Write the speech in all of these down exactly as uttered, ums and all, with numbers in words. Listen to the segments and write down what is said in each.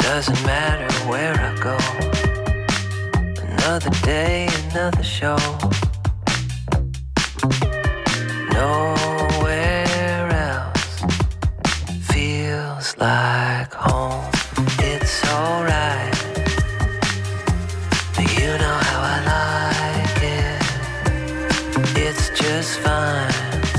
Doesn't matter where I go. Another day, another show. Nowhere else feels like home. It's alright, but you know how I like it. It's just fine,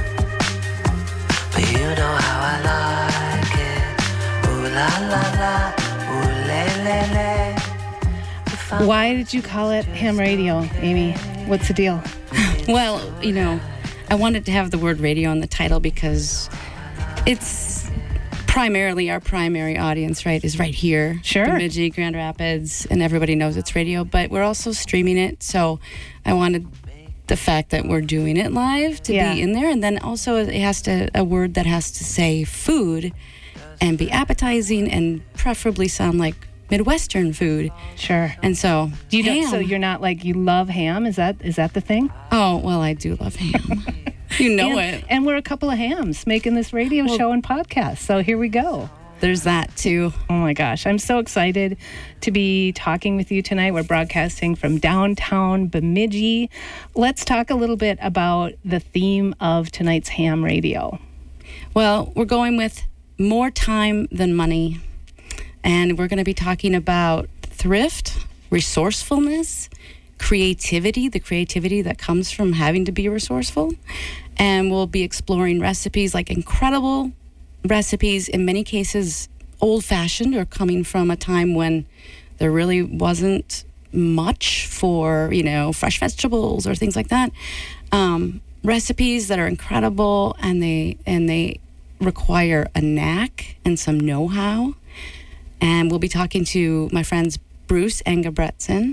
but you know how I like it. Ooh la la la, ooh le le le. Why did you call it ham radio, Amy? What's the deal? Well, you know, I wanted to have the word radio in the title because it's primarily our primary audience, right, is right here. Sure. Bemidji, Grand Rapids, and everybody knows it's radio, but we're also streaming it, so I wanted the fact that we're doing it live to Yeah. be in there, and then also it has to, a word that has to say food and be appetizing and preferably sound like Midwestern food. Sure. And so, Do you ham. know, so you're not like, you love ham? Is that is that the thing? Oh, well, I do love ham. You know and, it. And we're a couple of hams making this radio Well, show and podcast. So here we go. There's that too. Oh my gosh, I'm so excited to be talking with you tonight. We're broadcasting from downtown Bemidji. Let's talk a little bit about the theme of tonight's ham radio. Well, we're going with more time than money. And we're going to be talking about thrift, resourcefulness, creativity, the creativity that comes from having to be resourceful. And we'll be exploring recipes, like incredible recipes, in many cases old-fashioned or coming from a time when there really wasn't much for, you know, fresh vegetables or things like that. Um, recipes that are incredible, and they and they require a knack and some know-how. And we'll be talking to my friends Bruce Engebretson.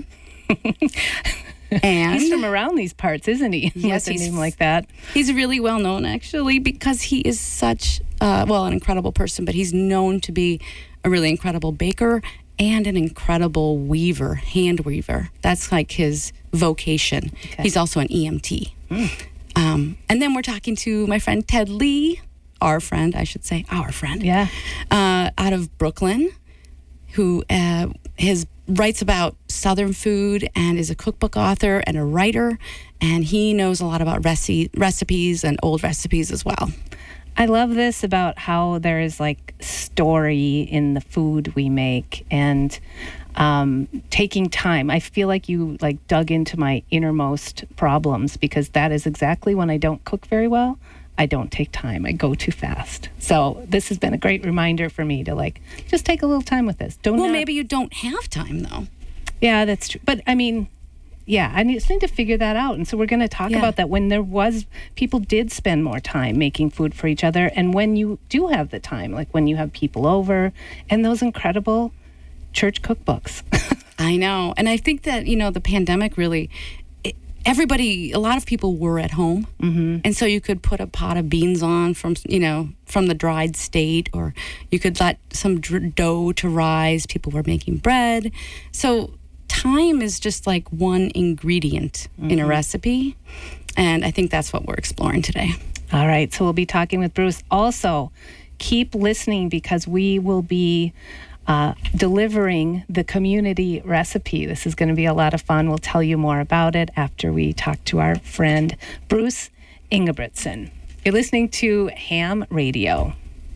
And He's from around these parts, isn't he? Yes, With a he's name like that. He's really well known, actually, because he is such, uh, well, an incredible person, but he's known to be a really incredible baker and an incredible weaver, hand weaver. That's like his vocation. Okay. He's also an E M T. Mm. Um, and then we're talking to my friend Ted Lee, our friend, I should say, our friend, Yeah. uh, out of Brooklyn, who uh, his writes about Southern food and is a cookbook author and a writer, and he knows a lot about reci- recipes and old recipes as well. I love this about how there is like story in the food we make, and um, taking time. I feel like you like dug into my innermost problems, because that is exactly when I don't cook very well. I don't take time. I go too fast. So this has been a great reminder for me to like just take a little time with this. Don't Well, not- maybe you don't have time, though. Yeah, that's true. But I mean, yeah, I just need to figure that out. And so we're going to talk Yeah. about that when there was, people did spend more time making food for each other. And when you do have the time, like when you have people over, and those incredible church cookbooks. I know. And I think that, you know, the pandemic really, it, everybody, a lot of people were at home. Mm-hmm. And so you could put a pot of beans on from, you know, from the dried state, or you could let some dr- dough to rise. People were making bread. So time is just like one ingredient mm-hmm. in a recipe. And I think that's what we're exploring today. All right. So we'll be talking with Bruce. Also, keep listening, because we will be uh, delivering the community recipe. This is going to be a lot of fun. We'll tell you more about it after we talk to our friend Bruce Engebretson. You're listening to Ham Radio.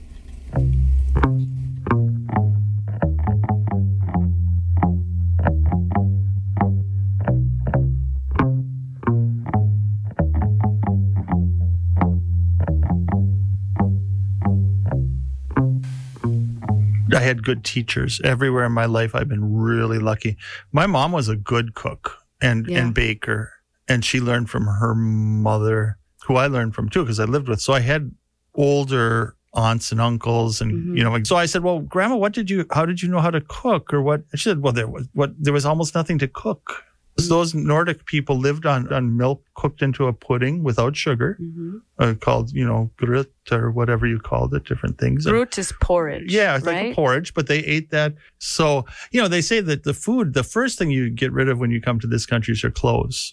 I had good teachers everywhere in my life. I've been really lucky. My mom was a good cook and, Yeah. and baker, and she learned from her mother, who I learned from too, because I lived with. So I had older aunts and uncles, and Mhm. you know. So I said, "Well, Grandma, what did you? How did you know how to cook, or what?" She said, "Well, there was what there was almost nothing to cook. Those Nordic people lived on, on milk cooked into a pudding without sugar, Mm-hmm. uh, called, you know, grut or whatever you called it, different things. And- Grut is porridge. yeah, it's right? like a porridge, but they ate that. So, you know, they say that the food, the first thing you get rid of when you come to this country is your clothes.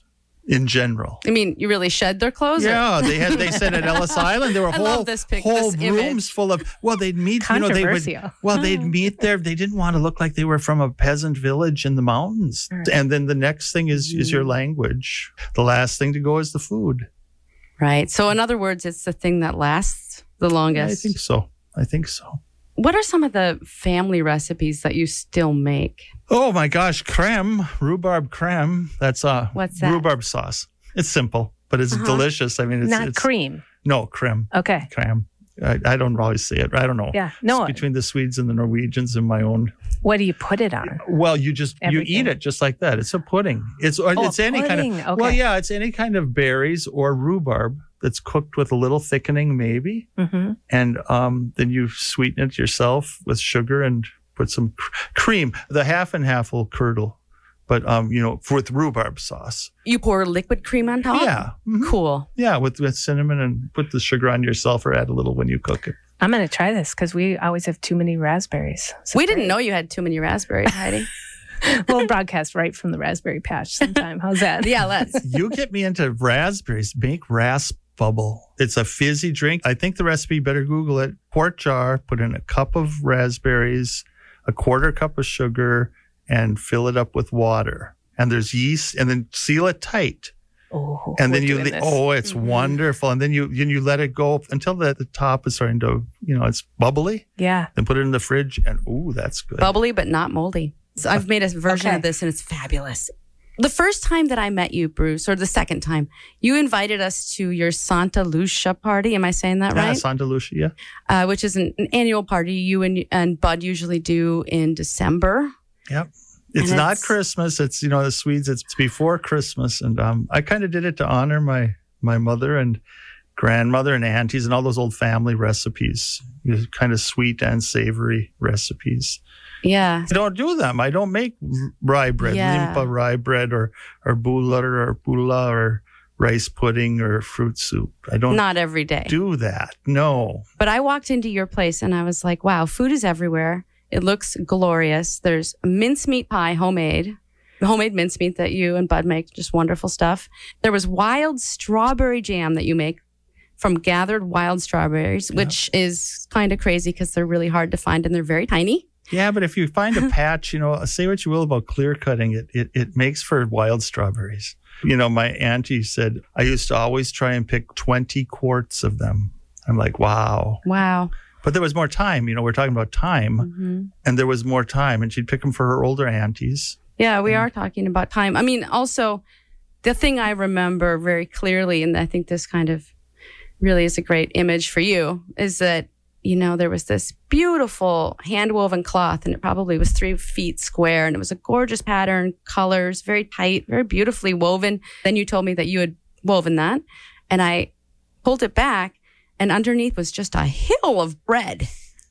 in general. I mean, you really shed their clothes? or- Yeah, they had. They said at Ellis Island there were I whole love this pic- whole this rooms image. full of. Well, they'd meet. You know, they would. Controversial. Well, they'd meet there. They didn't want to look like they were from a peasant village in the mountains. And then the next thing is is your language. The last thing to go is the food. Right. So, in other words, it's the thing that lasts the longest. I think so. I think so. What are some of the family recipes that you still make? Oh my gosh, creme, rhubarb creme. That's uh, What's that? rhubarb sauce. It's simple, but it's Uh-huh. delicious. I mean, it's Not it's, cream. No, creme. Okay. Creme. I, I don't always say it. I don't know. Yeah. No. It's between the Swedes and the Norwegians and my own. What do you put it on? Well, you just you Everything. eat it just like that. It's a pudding. It's or Oh, it's any kind pudding. of well, Okay. yeah, it's any kind of berries or rhubarb that's cooked with a little thickening, maybe, Mm-hmm. and um, then you sweeten it yourself with sugar and put some cr- cream. The half and half will curdle, but um, you know, with rhubarb sauce. You pour liquid cream on top? Yeah, mhm. Cool. yeah, with with cinnamon and put the sugar on yourself or add a little when you cook it. I'm going to try this because we always have too many raspberries. So We didn't great. know you had too many raspberries, Heidi. We'll broadcast right from the raspberry patch sometime. How's that? Yeah, let's. You get me into raspberries. Make rasp bubble. It's a fizzy drink. I think the recipe, better Google it. Quart jar, put in a cup of raspberries, a quarter cup of sugar, and fill it up with water. And there's yeast, and then seal it tight. Oh, And then we're you, doing le- this. oh, it's Mhm. wonderful. And then you, you you let it go until the, the top is starting to, you know, it's bubbly. Yeah. Then put it in the fridge, and ooh, that's good. Bubbly, but not moldy. So I've made a version Okay. of this and it's fabulous. The first time that I met you, Bruce, or the second time, you invited us to your Santa Lucia party. Am I saying that Yeah, right? Santa Lucia. Yeah. Uh, which is an, an annual party you and, and Bud usually do in December. Yep. It's And not it's- Christmas. It's, you know, the Swedes, it's before Christmas. And um, I kind of did it to honor my my mother and grandmother and aunties and all those old family recipes, you know, kind of sweet and savory recipes. Yeah. I don't do them. I don't make r- rye bread, Yeah. limpa rye bread or, or bullar or pula or rice pudding or fruit soup. I don't Not every day. do that. No. But I walked into your place and I was like, wow, food is everywhere. It looks glorious. There's mincemeat pie, homemade, homemade mincemeat that you and Bud make, just wonderful stuff. There was wild strawberry jam that you make from gathered wild strawberries, which is kind of crazy because they're really hard to find and they're very tiny. Yeah, but if you find a patch, you know, say what you will about clear cutting, it, it it makes for wild strawberries. You know, my auntie said, I used to always try and pick twenty quarts of them. I'm like, wow. Wow. But there was more time. You know, we're talking about time. hmm And there was more time. And she'd pick them for her older aunties. Yeah, we are talking about time. I mean, also, the thing I remember very clearly, and I think this kind of really is a great image for you, is that, you know, there was this beautiful hand-woven cloth, and it probably was three feet square, and it was a gorgeous pattern, colors, very tight, very beautifully woven. Then you told me that you had woven that, and I pulled it back, and underneath was just a hill of bread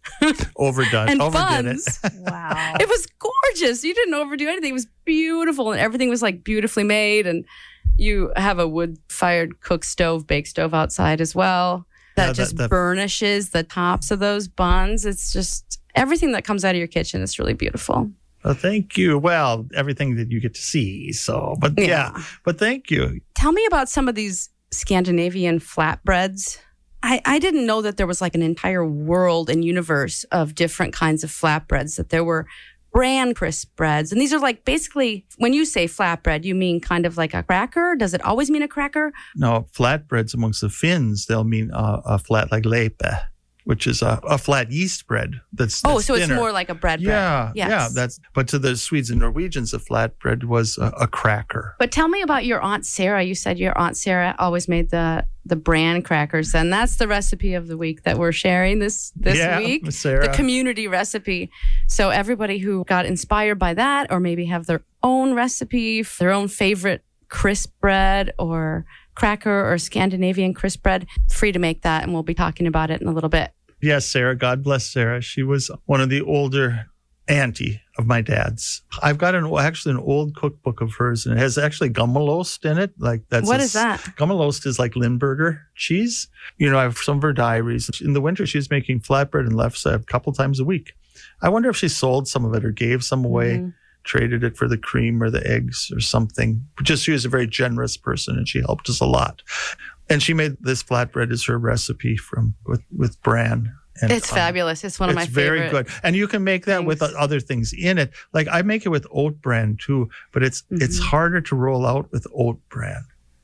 Overdone. and Overdid buns. it. Wow. It was gorgeous. You didn't overdo anything. It was beautiful, and everything was like beautifully made. And you have a wood-fired cook stove, bake stove outside as well. That Yeah, that- just that- burnishes the tops of those buns. It's just everything that comes out of your kitchen is really beautiful. Well, thank you. Well, everything that you get to see. So, but yeah, Yeah. but thank you. Tell me about some of these Scandinavian flatbreads. I, I didn't know that there was like an entire world and universe of different kinds of flatbreads, that there were bran crisp breads. And these are like basically, when you say flatbread, you mean kind of like a cracker? Does it always mean a cracker? No, flatbreads amongst the Finns, they'll mean uh, a flat like leipä, which is a, a flat yeast bread. That's, Oh, that's so thinner. it's more like a bread bread. Yeah, Yes. yeah. That's but to the Swedes and Norwegians, a flatbread was a, a cracker. But tell me about your Aunt Sarah. You said your Aunt Sarah always made the the bran crackers, and that's the recipe of the week that we're sharing this this yeah, week. Sarah. The community recipe. So everybody who got inspired by that, or maybe have their own recipe, their own favorite crisp bread or cracker or Scandinavian crisp bread, free to make that, and we'll be talking about it in a little bit. Yes, Sarah. God bless Sarah. She was one of the older auntie of my dad's. I've got an actually an old cookbook of hers, and it has actually gummelost in it. Like that's What a- is that? Gummelost is like Limburger cheese. You know, I have some of her diaries. In the winter, she was making flatbread and lefse a couple times a week. I wonder if she sold some of it or gave some away Mhm. traded it for the cream or the eggs or something. Just she was a very generous person, and she helped us a lot. And she made this flatbread as her recipe from with, with bran. And, It's um, fabulous. It's one of my it's favorite. very good. And you can make that with things. other things in it. Like I make it with oat bran too, but it's it's Mhm. harder to roll out with oat bran.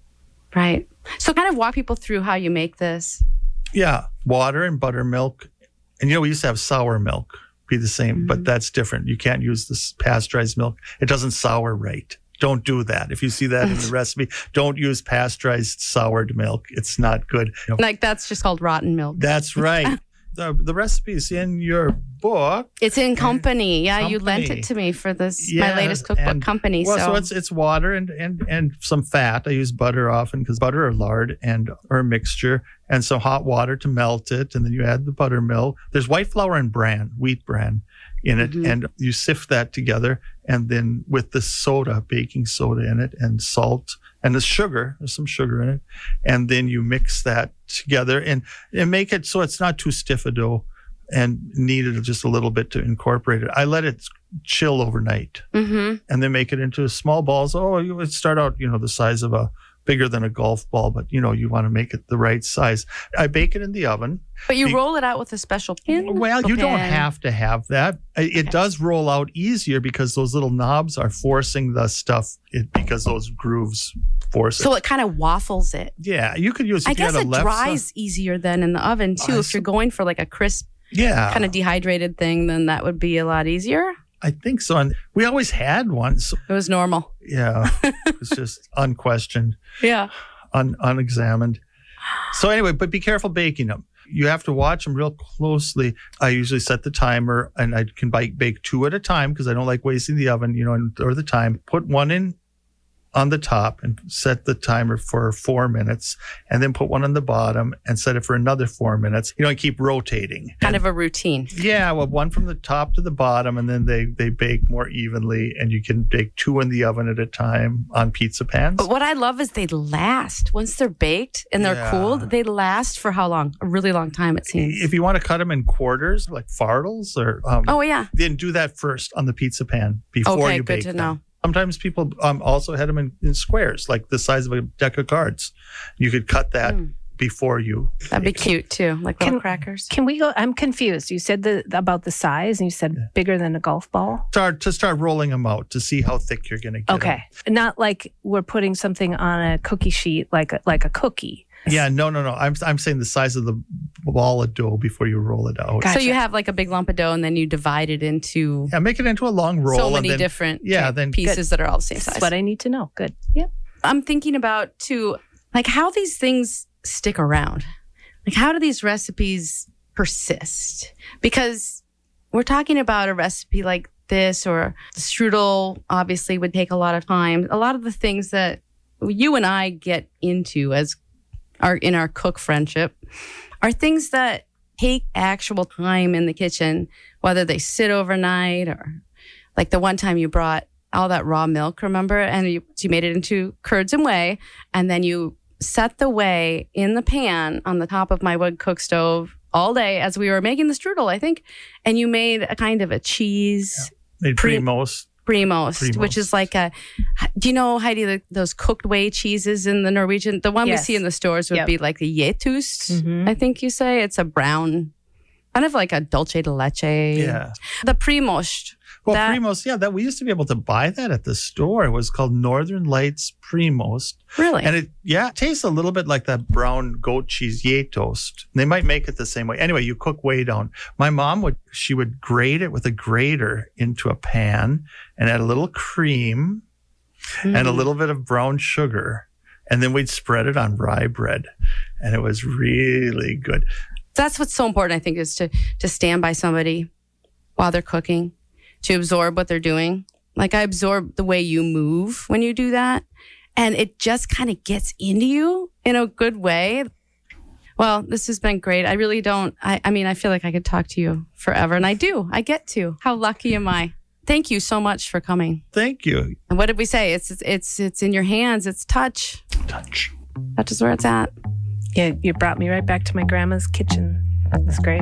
Right. So kind of walk people through how you make this. Yeah, water and buttermilk. And you know, we used to have sour milk be the same, Mm-hmm. but that's different. You can't use this pasteurized milk. It doesn't sour right. Don't do that. If you see that in the recipe, don't use pasteurized soured milk. It's not good. You know, Like that's just called rotten milk. that's right. The, the recipe is in your book. It's in company. Yeah, you lent Company. it to me for this Yeah, my latest cookbook and- company. Well, so, so it's it's water and and and some fat. I use butter often because butter or lard and or a mixture, and some hot water to melt it, and then you add the buttermilk. There's white flour and bran, wheat bran, in it, Mhm. and you sift that together, and then with the soda, baking soda in it, and salt, and the sugar. There's some sugar in it, and then you mix that together and and make it so it's not too stiff a dough, and knead it just a little bit to incorporate it. I let it chill overnight Mhm. and then make it into small balls. Oh, you would start out, you know, the size of a bigger than a golf ball, but you know, you want to make it the right size. I bake it in the oven. But you Be- roll it out with a special pin. Well, you don't Pan. have to have that. It it does roll out easier because those little knobs are forcing the stuff it, because those grooves force it. So it kind of waffles it. Yeah, you could use. If I you guess had a it left dries side- easier than in the oven too. I if you're going for like a crisp Yeah, kind of dehydrated thing, then that would be a lot easier. I think so. And we always had one. So It was normal. yeah, it's just unquestioned. Yeah. un, unexamined. So anyway, but be careful baking them. You have to watch them real closely. I usually set the timer, and I can bake, bake two at a time because I don't like wasting the oven, you know, and, or the time. Put one in on the top and set the timer for four minutes, and then put one on the bottom and set it for another four minutes. You know, and keep rotating. Kind of a routine. Yeah, well, one from the top to the bottom, and then they they bake more evenly, and you can bake two in the oven at a time on pizza pans. But what I love is they last. Once they're baked and they're Yeah. cooled, they last for how long? A really long time, it seems. If you want to cut them in quarters, like fartles, or um, Oh, yeah. then do that first on the pizza pan before Okay, you good bake to them. know. Sometimes people um, also had them in, in squares, like the size of a deck of cards. You could cut that Mm. before you. That'd be cute too, like little Can- crackers. Can we go? I'm confused. You said the about the size, and you said bigger than a golf ball. Start to start rolling them out to see how thick you're going to get. Okay, not like we're putting something on a cookie sheet, like a, like a cookie. them. Yeah, no, no, no. I'm I'm saying the size of the ball of dough before you roll it out. Gotcha. So you have like a big lump of dough and then you divide it into Yeah, make it into a long roll. so and many then, different yeah, type then- pieces that are all the same That's size. what I need to know. Good. I'm thinking about too, like how these things stick around. Like how do these recipes persist? Because we're talking about a recipe like this, or the strudel obviously would take a lot of time. A lot of the things that you and I get into as our in our cook friendship are things that take actual time in the kitchen, whether they sit overnight or like the one time you brought all that raw milk, remember? And you, you made it into curds and whey, and then you set the whey in the pan on the top of my wood cook stove all day as we were making the strudel, I think. And you made a kind of a cheese Made Pre- Primos. Primost, Primost. which is like a, do you know, Heidi, the, those cooked whey cheeses in the Norwegian? The one Yes. we see in the stores would Yep. be like the Getust, Mhm. I think you say. It's a brown, kind of like a dulce de leche. Yeah. The Primost. Well, That- Primos, yeah, that we used to be able to buy that at the store. It was called Northern Lights Primos. Really? And it, yeah, it tastes a little bit like that brown goat cheese yay toast. They might make it the same way. Anyway, you cook whey down. My mom would, she would grate it with a grater into a pan and add a little cream and a Mm. little bit of brown sugar. And then we'd spread it on rye bread. And it was really good. That's what's so important, I think, is to to stand by somebody while they're cooking, to absorb what they're doing. Like I absorb the way you move when you do that. And it just kind of gets into you in a good way. Well, this has been great. I really don't, I, I mean, I feel like I could talk to you forever. And I do. I get to. How lucky am I? Thank you so much for coming. Thank you. And what did we say? It's it's it's in your hands. It's touch. Touch. Touch is where it's at. Yeah, you brought me right back to my grandma's kitchen. That's great.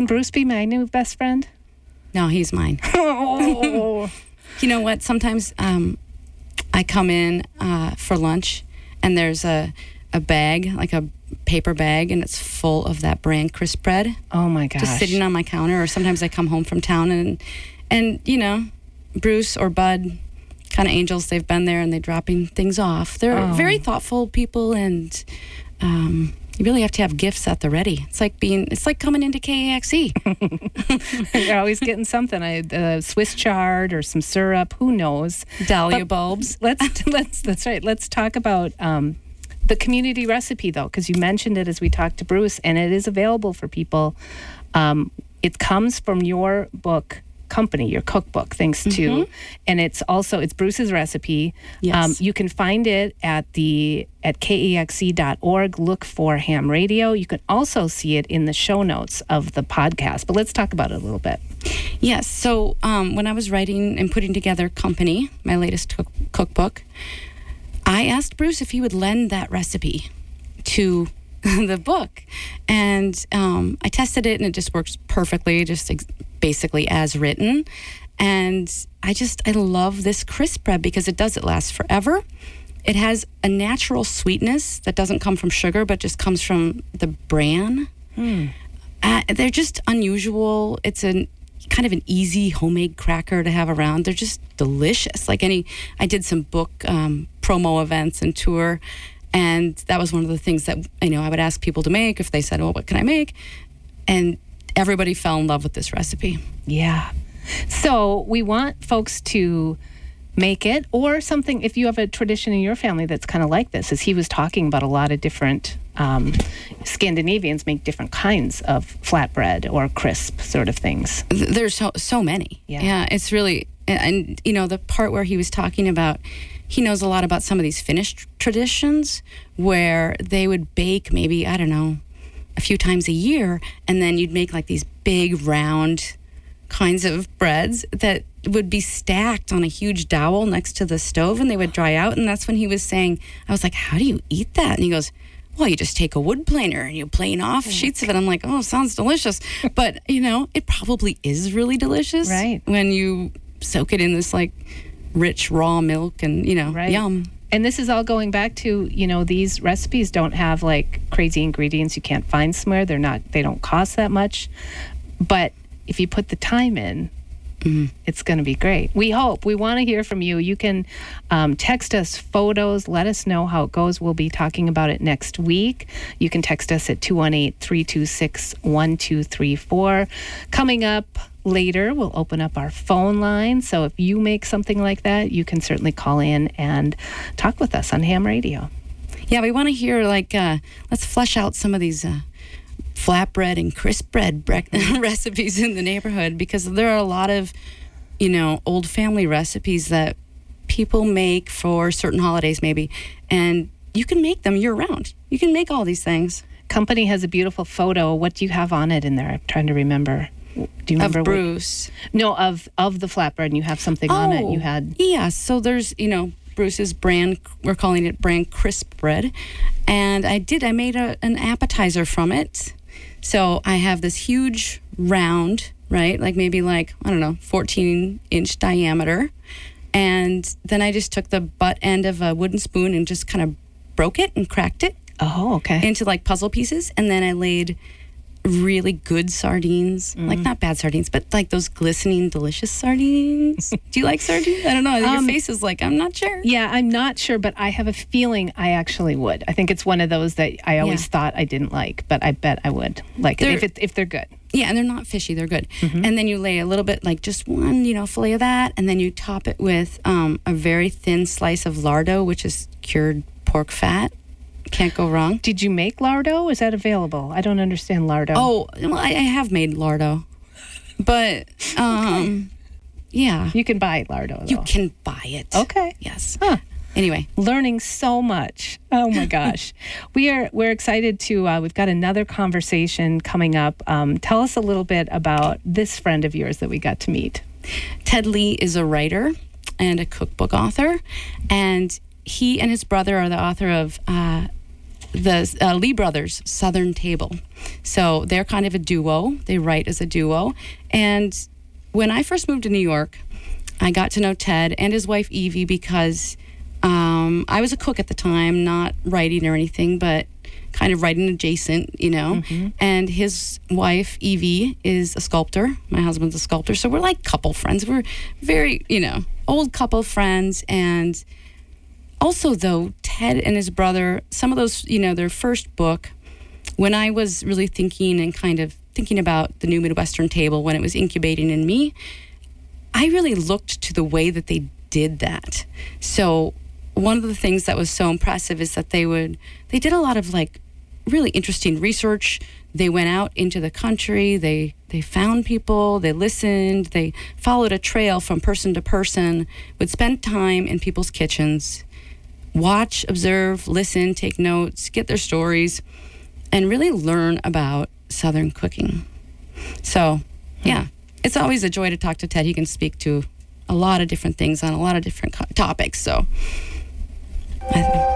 Can Bruce be my new best friend? No, he's mine. Oh. You know what? Sometimes um, I come in uh, for lunch, and there's a a bag, like a paper bag, and it's full of that brand crisp bread. Oh my gosh. Just sitting on my counter, or sometimes I come home from town, and and you know, Bruce or Bud, kind of angels, they've been there and they're dropping things off. They're Oh. very thoughtful people, and um, you really have to have gifts at the ready. It's like being, it's like coming into K A X E. You're always getting something. I uh, Swiss chard or some syrup. Who knows? Dahlia But bulbs. Let's let's that's right. Let's talk about um, the community recipe though, because you mentioned it as we talked to Bruce, and it is available for people. Um, it comes from your book company, your cookbook, thanks to, and it's also it's Bruce's recipe. Yes. Um, you can find it at the at K A X E dot org. Look for Ham Radio. You can also see it in the show notes of the podcast. But let's talk about it a little bit. Yes. So um, when I was writing and putting together Company, my latest cook- cookbook, I asked Bruce if he would lend that recipe to the book. And um, I tested it, and it just works perfectly, just ex- basically as written. And I just, I love this crisp bread because it does, it lasts forever. It has a natural sweetness that doesn't come from sugar, but just comes from the bran. Uh, they're just unusual. It's an kind of an easy homemade cracker to have around. They're just delicious. Like any, I did some book um, promo events and tour, and that was one of the things that, you know, I would ask people to make if they said, well, what can I make? And everybody fell in love with this recipe. Yeah. So we want folks to make it, or something, if you have a tradition in your family that's kind of like this, as he was talking about, a lot of different um, Scandinavians make different kinds of flatbread or crisp sort of things. Th- There's so so many. Yeah. Yeah, it's really, and, and you know, the part where he was talking about, he knows a lot about some of these Finnish tr- traditions where they would bake maybe, I don't know, a few times a year, and then you'd make like these big round kinds of breads that would be stacked on a huge dowel next to the stove, and they would dry out. And that's when he was saying, I was like, how do you eat that? And he goes, well, you just take a wood planer and you plane off sheets of it. I'm like, oh, sounds delicious. But, you know, it probably is really delicious. Right. When you soak it in this like rich raw milk and, you know, Right. yum. And this is all going back to, you know, these recipes don't have like crazy ingredients you can't find somewhere. They're not, they don't cost that much. But if you put the time in, Mm-hmm. it's going to be great. We hope. We want to hear from you. You can um, text us photos. Let us know how it goes. We'll be talking about it next week. You can text us at two one eight, three two six, one two three four. Coming up later, we'll open up our phone line. So if you make something like that, you can certainly call in and talk with us on Ham Radio. Yeah, we want to hear like, uh, let's flesh out some of these uh, flatbread and crisp bread bre- recipes in the neighborhood, because there are a lot of, you know, old family recipes that people make for certain holidays maybe, and you can make them year round. You can make all these things. Company has a beautiful photo. What do you have on it in there? I'm trying to remember. Do you remember Of what- Bruce. No, of of the flatbread, and you have something on it. You had Yeah, so there's, you know, Bruce's brand, we're calling it brand crisp bread. And I did, I made a, an appetizer from it. So I have this huge round, right? Like maybe like, I don't know, fourteen inch diameter. And then I just took the butt end of a wooden spoon and just kind of broke it and cracked it oh, okay. into like puzzle pieces. And then I laid really good sardines, like not bad sardines, but like those glistening, delicious sardines. Do you like sardines? I don't know. Your Um, face is like, I'm not sure. Yeah, I'm not sure, but I have a feeling I actually would. I think it's one of those that I always Yeah. thought I didn't like, but I bet I would like it They're- if it, if they're good. Yeah, and they're not fishy. They're good. And then you lay a little bit, like just one, you know, fillet of that, and then you top it with um, a very thin slice of lardo, which is cured pork fat. Can't go wrong. Did you make lardo? Is that available? I don't understand lardo. Oh, well, I, I have made lardo, but um, yeah, You can buy lardo, though. you can buy it. Okay. Yes. Huh. Anyway, Learning so much. Oh my gosh, we are we're excited to. Uh, we've got another conversation coming up. Um, tell us a little bit about this friend of yours that we got to meet. Ted Lee is a writer and a cookbook author, and he and his brother are the author of uh, the uh, Lee Brothers Southern Table. So they're kind of a duo. They write as a duo. And when I first moved to New York, I got to know Ted and his wife Evie because um, I was a cook at the time, not writing or anything, but kind of writing adjacent, you know. Mm-hmm. And his wife Evie is a sculptor. My husband's a sculptor. So we're like couple friends. We're very, you know, old couple friends. And also, though, Ted and his brother, some of those, you know, their first book, when I was really thinking and kind of thinking about the New Midwestern Table, when it was incubating in me, I really looked to the way that they did that. So one of the things that was so impressive is that they would, they did a lot of like really interesting research. They went out into the country, they they found people, they listened, they followed a trail from person to person, would spend time in people's kitchens, watch, observe, listen, take notes, get their stories, and really learn about Southern cooking. So, yeah, it's always a joy to talk to Ted. He can speak to a lot of different things on a lot of different co- topics. So, I think.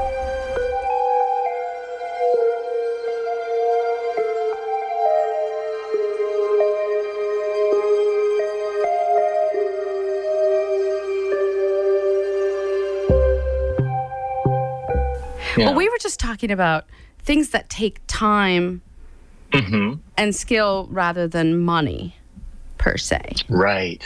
Yeah. Well, we were just talking about things that take time Mm-hmm. and skill rather than money, per se. Right.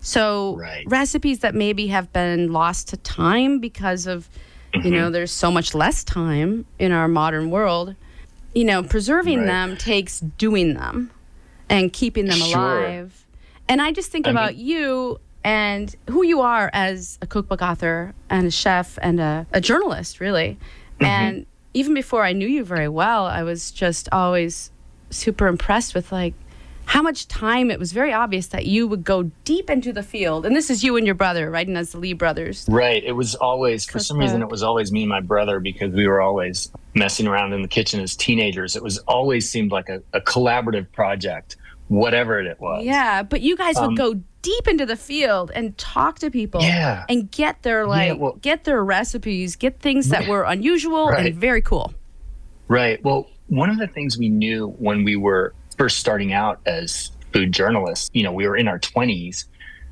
So Right. recipes that maybe have been lost to time because of, Mm-hmm. you know, there's so much less time in our modern world. You know, preserving Right. them takes doing them and keeping them Sure. alive. And I just think I about mean- you and who you are as a cookbook author and a chef and a, a journalist, really. Mm-hmm. And even before I knew you very well, I was just always super impressed with like how much time. It was very obvious that you would go deep into the field. And this is you and your brother, right? And as the Lee brothers. Right. It was always, for some reason, it was always me and my brother because we were always messing around in the kitchen as teenagers. It was always seemed like a, a collaborative project, whatever it was. Yeah, but you guys Um, would go deep into the field and talk to people Yeah. and get their like Yeah, well- get their recipes, get things that were unusual Right. and very cool. Right. Well, one of the things we knew when we were first starting out as food journalists, you know, we were in our twenties.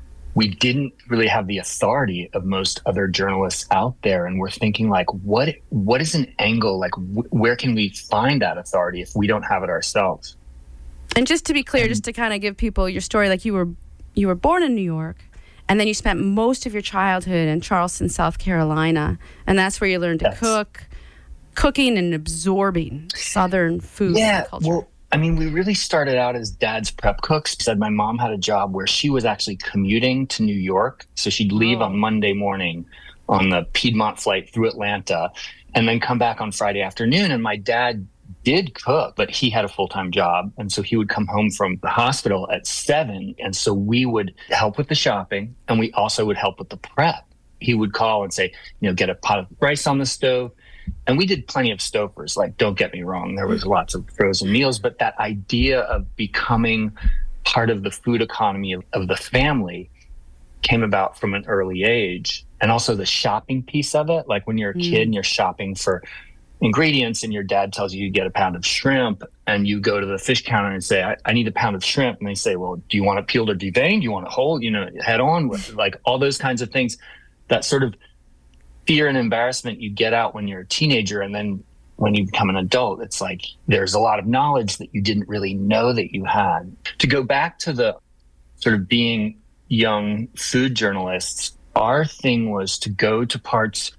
We didn't really have the authority of most other journalists out there. And we're thinking like, what, what is an angle? Like, wh- where can we find that authority if we don't have it ourselves? And just to be clear, just to kind of give people your story, like you were you were born in New York, and then you spent most of your childhood in Charleston, South Carolina, and that's where you learned to Yes. cook, cooking and absorbing Southern food Yeah, and culture. well, I mean, we really started out as dad's prep cooks. Said my mom had a job where she was actually commuting to New York. So she'd leave Oh. on Monday morning on the Piedmont flight through Atlanta and then come back on Friday afternoon. And my dad did cook, but he had a full-time job. And so he would come home from the hospital at seven. And so we would help with the shopping and we also would help with the prep. He would call and say, you know, get a pot of rice on the stove. And we did plenty of stokers. Like, don't get me wrong, there was lots of frozen meals, but that idea of becoming part of the food economy of, of the family came about from an early age. And also the shopping piece of it, like when you're a Mm. kid and you're shopping for ingredients and your dad tells you you get a pound of shrimp and you go to the fish counter and say, I, I need a pound of shrimp. And they say, well, do you want it peeled or deveined? Do you want it whole? You know, head on with like all those kinds of things. That sort of fear and embarrassment you get out when you're a teenager. And then when you become an adult, it's like there's a lot of knowledge that you didn't really know that you had. To go back to the sort of being young food journalists, our thing was to go to parts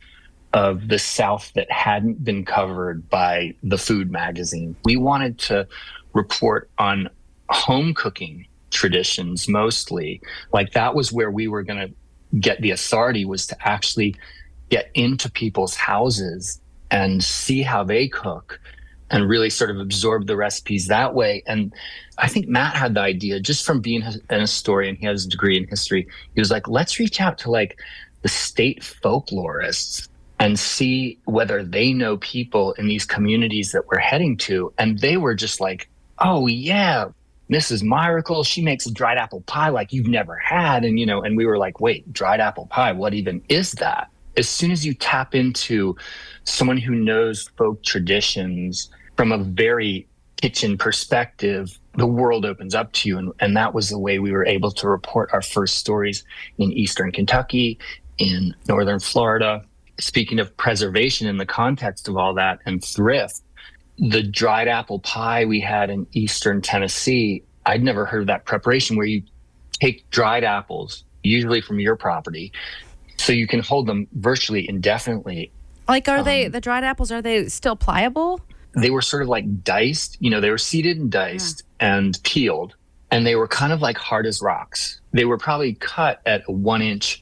of the South that hadn't been covered by the food magazine. We wanted to report on home cooking traditions mostly. Like that was where we were going to get the authority, was to actually get into people's houses and see how they cook and really sort of absorb the recipes that way. And I think Matt had the idea just from being an historian. He has a degree in history. He was like, let's reach out to like the state folklorists and see whether they know people in these communities that we're heading to. And they were just like, oh yeah, Missus Miracle, she makes a dried apple pie like you've never had. And, you know, and we were like, wait, dried apple pie, what even is that? as soon as you tap into someone who knows folk traditions from a very kitchen perspective, the world opens up to you. And, and that was the way we were able to report our first stories in Eastern Kentucky, in Northern Florida. Speaking of preservation in the context of all that and thrift, the dried apple pie we had in Eastern Tennessee, I'd never heard of that preparation where you take dried apples, usually from your property, so you can hold them virtually indefinitely. Like, are Um, they, the dried apples, are they still pliable? They were sort of like diced, you know, they were seeded and diced and peeled, and they were kind of like hard as rocks. They were probably cut at a one inch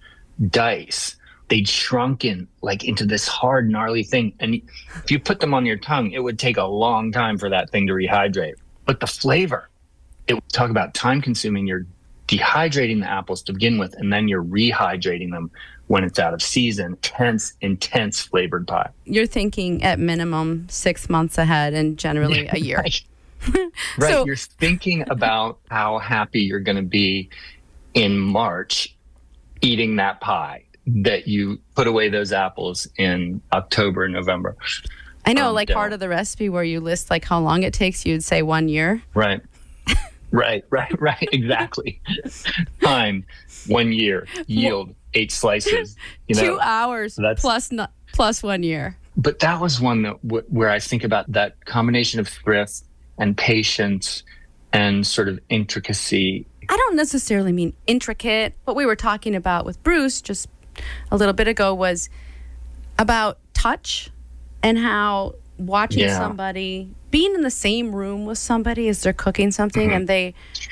dice. They'd shrunken like into this hard, gnarly thing. And if you put them on your tongue, it would take a long time for that thing to rehydrate. But the flavor, it would talk about time consuming. You're dehydrating the apples to begin with, and then you're rehydrating them when it's out of season. Intense, intense flavored pie. You're thinking at minimum six months ahead and generally a year. Right. Right. So- You're thinking about how happy you're going to be in March eating that pie that you put away those apples in October and November. I know, Um, like yeah. part of the recipe where you list like how long it takes, you'd say one year. Right. Right, right, right. Exactly. Time, one year. Yield, eight slices. You know, Two hours that's- plus no, plus one year. But that was one that w- where I think about that combination of thrift and patience and sort of intricacy. I don't necessarily mean intricate. What we were talking about with Bruce just a little bit ago was about touch and how watching Yeah. somebody, being in the same room with somebody as they're cooking something Mhm. and they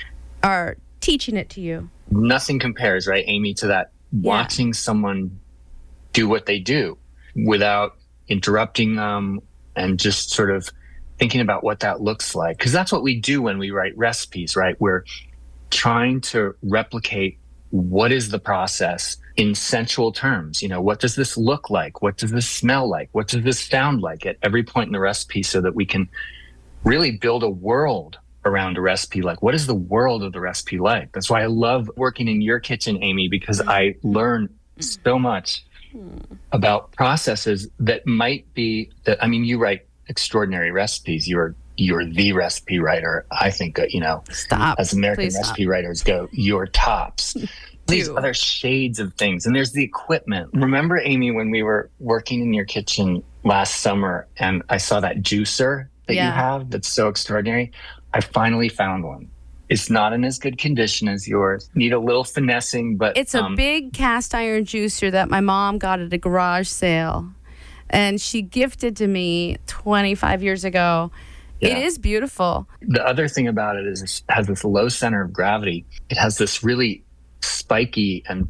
are teaching it to you. Nothing compares, right, Amy, to that. Watching someone do what they do without interrupting them and just sort of thinking about what that looks like. Because that's what we do when we write recipes, right? We're trying to replicate what is the process in sensual terms. You know, what does this look like? What does this smell like? What does this sound like at every point in the recipe, so that we can really build a world around a recipe. Like, what is the world of the recipe like? That's why I love working in your kitchen, Amy, because I learn so much about processes that might be that, I mean, you write extraordinary recipes. You're you're the recipe writer. I think, uh, you know, Stop. as American Please recipe stop. writers go, you're tops. These Two. other shades of things. And there's the equipment. Remember, Amy, when we were working in your kitchen last summer and I saw that juicer that Yeah. you have that's so extraordinary? I finally found one. It's not in as good condition as yours. Need a little finessing, but It's a um, big cast iron juicer that my mom got at a garage sale. And she gifted to me twenty-five years ago. It Yeah. is beautiful. The other thing about it is it has this low center of gravity. It has this really spiky and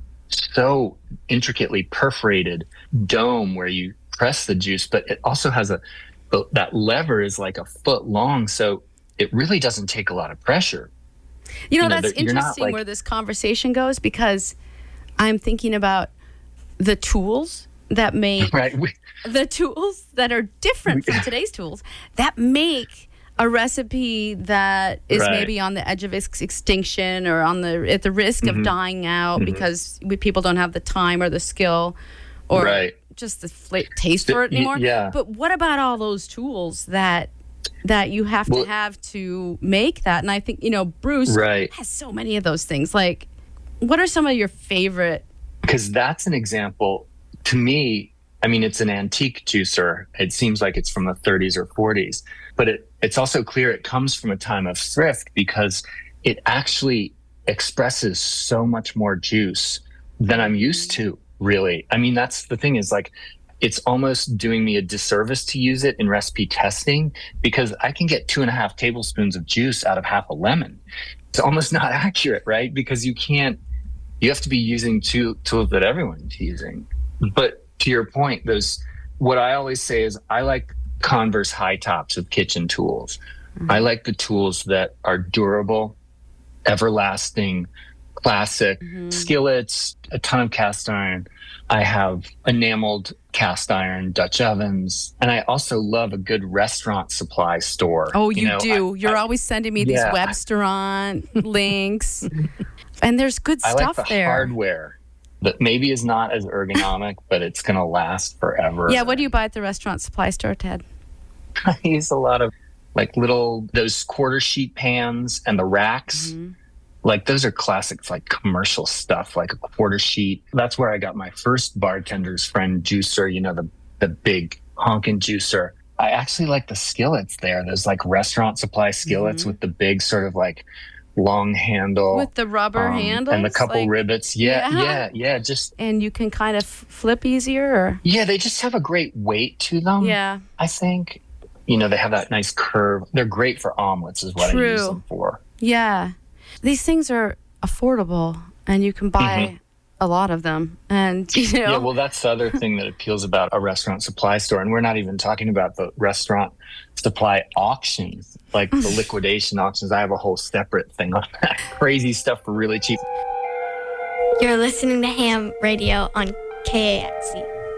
so intricately perforated dome where you press the juice, but it also has a, that lever is like a foot long. So it really doesn't take a lot of pressure. You know, You know, that's that you're not, interesting like- where this conversation goes, because I'm thinking about the tools that make Right. We, the tools that are different from today's tools that make a recipe that is Right. maybe on the edge of ex- extinction or on the at the risk Mhm. of dying out Mhm. because we, people don't have the time or the skill or Right. just the fla- taste The- for it y- anymore. yeah. But what about all those tools that that you have Well- to have to make that? And I think, you know, Bruce Right. has so many of those things. Like, what are some of your favorite? because that's an example to me. I mean, it's an antique juicer. It seems like it's from the thirties or forties, but it, it's also clear it comes from a time of thrift because it actually expresses so much more juice than I'm used to, really. I mean, that's the thing is like, it's almost doing me a disservice to use it in recipe testing because I can get two and a half tablespoons of juice out of half a lemon. It's almost not accurate, right? Because you can't, you have to be using two tools that everyone's using. But to your point, those, what I always say is I like Converse high tops of kitchen tools. Mm-hmm. I like the tools that are durable, everlasting, classic Mm-hmm. skillets, a ton of cast iron. I have enameled cast iron Dutch ovens. And I also love a good restaurant supply store. Oh, you, know, do. I- You're I- always sending me these Yeah. Webstaurant links. And there's good I stuff like the there. hardware that maybe is not as ergonomic, but it's going to last forever. Yeah, what do you buy at the restaurant supply store, Ted? I use a lot of like little, those quarter sheet pans and the racks. Mm-hmm. Like those are classic, like commercial stuff, like a quarter sheet. That's where I got my first bartender's friend juicer, you know, the, the big honkin' juicer. I actually like the skillets there. There's like restaurant supply skillets mm-hmm. with the big sort of like long handle. With the rubber um, handles? And the couple like, rivets. Yeah, yeah, yeah, yeah. Just And you can kind of flip easier? Or? Yeah, they just have a great weight to them. Yeah. I think. You know, they have that nice curve. They're great for omelets is what True. I use them for. Yeah. These things are affordable and you can buy mm-hmm. a lot of them. And, you know. Yeah, well, that's the other thing that appeals about a restaurant supply store. And we're not even talking about the restaurant supply auctions, like the liquidation auctions. I have a whole separate thing on that. Crazy stuff for really cheap. You're listening to Ham Radio on K A X E.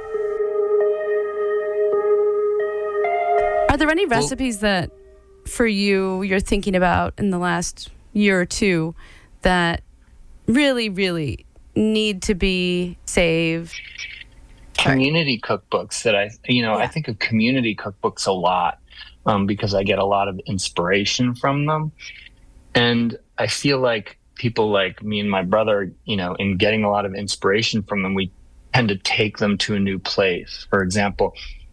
Are there any recipes well, that, for you, you're thinking about in the last year or two that really, really need to be saved? Community cookbooks that I, you know, yeah. I think of community cookbooks a lot um, because I get a lot of inspiration from them. And I feel like people like me and my brother, you know, in getting a lot of inspiration from them, we tend to take them to a new place. For example,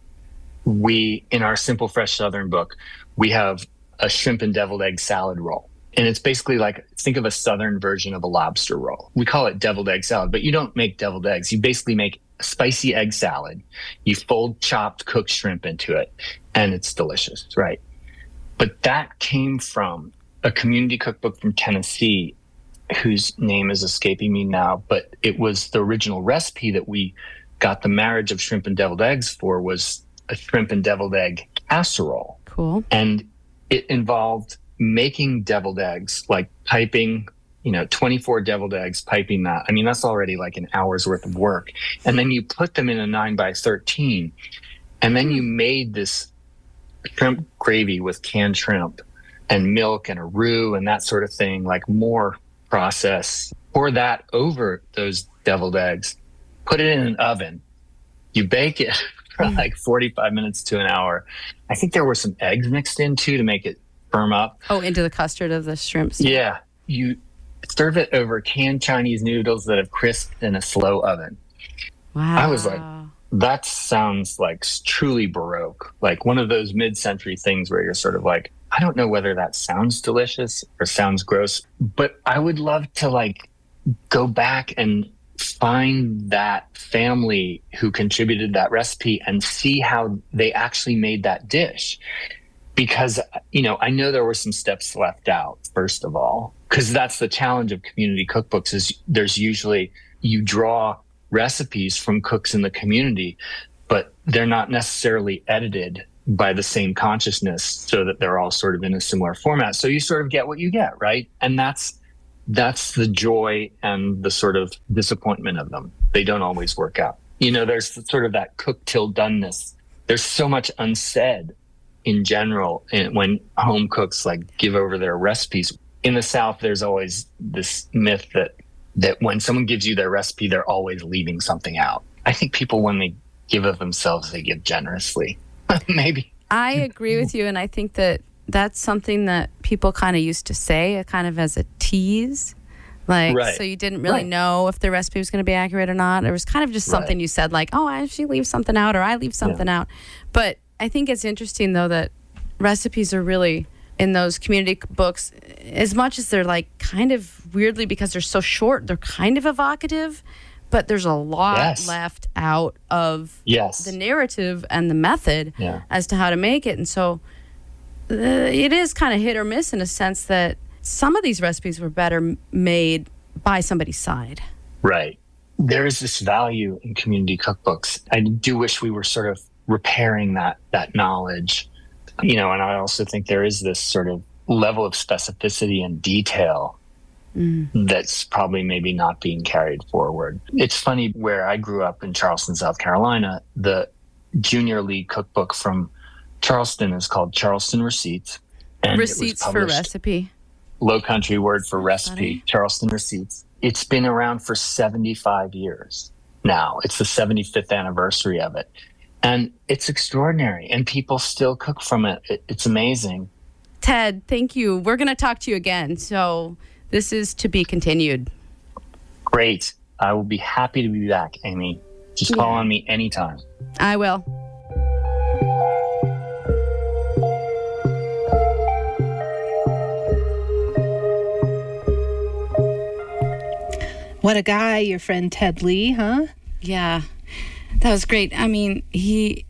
we, in our Simple Fresh Southern book, we have a shrimp and deviled egg salad roll. And it's basically like, think of a Southern version of a lobster roll. We call it deviled egg salad, but you don't make deviled eggs. You basically make a spicy egg salad. You fold chopped cooked shrimp into it, and it's delicious, right? But that came from a community cookbook from Tennessee, whose name is escaping me now, but it was the original recipe that we got the marriage of shrimp and deviled eggs for was a shrimp and deviled egg casserole. Cool. And it involved making deviled eggs, like piping, you know, twenty-four deviled eggs, piping that. I mean, that's already like an hour's worth of work. And then you put them in a nine by thirteen. And then you made this shrimp gravy with canned shrimp and milk and a roux and that sort of thing, like more process. Pour that over those deviled eggs, put it in an oven. You bake it for like forty-five minutes to an hour. I think there were some eggs mixed in too to make it firm up. Oh, into the custard of the shrimp. Yeah. You serve it over canned Chinese noodles that have crisped in a slow oven. Wow. I was like, that sounds like truly Baroque. Like one of those mid-century things where you're sort of like, I don't know whether that sounds delicious or sounds gross, but I would love to like go back and find that family who contributed that recipe and see how they actually made that dish. Because, you know, I know there were some steps left out, first of all, because that's the challenge of community cookbooks is there's usually, you draw recipes from cooks in the community, but they're not necessarily edited by the same consciousness so that they're all sort of in a similar format. So you sort of get what you get, right? And that's That's the joy and the sort of disappointment of them. They don't always work out. You know, there's sort of that cook till doneness. There's so much unsaid in general when home cooks like give over their recipes. In the South, there's always this myth that that when someone gives you their recipe, they're always leaving something out. I think people, when they give of themselves, they give generously. Maybe. I agree with you, and I think that that's something that people kind of used to say, kind of as a tease. Like, right. So you didn't really right. know if the recipe was going to be accurate or not. It was kind of just something right. you said, like, oh, I she leaves something out, or I leave something yeah. out. But I think it's interesting, though, that recipes are really, in those community books, as much as they're like kind of weirdly, because they're so short, they're kind of evocative, but there's a lot yes. left out of yes. the narrative and the method yeah. as to how to make it. And so uh, it is kind of hit or miss in a sense that some of these recipes were better made by somebody's side. Right. There is this value in community cookbooks. I do wish we were sort of repairing that that knowledge, you know, and I also think there is this sort of level of specificity and detail mm. that's probably maybe not being carried forward. It's funny, where I grew up in Charleston, South Carolina, the junior league cookbook from Charleston is called Charleston Receipts. And Receipts for recipe. Low country word for recipe, funny. Charleston Receipts. it's been around for seventy-five years now. It's the seventy-fifth anniversary of it. And it's extraordinary. And people still cook from it. it it's amazing. Ted, thank you. We're going to talk to you again. So this is to be continued. Great. I will be happy to be back, Amy. Just call Yeah. on me anytime. I will. What a guy, your friend Ted Lee, huh? Yeah, that was great. I mean, he,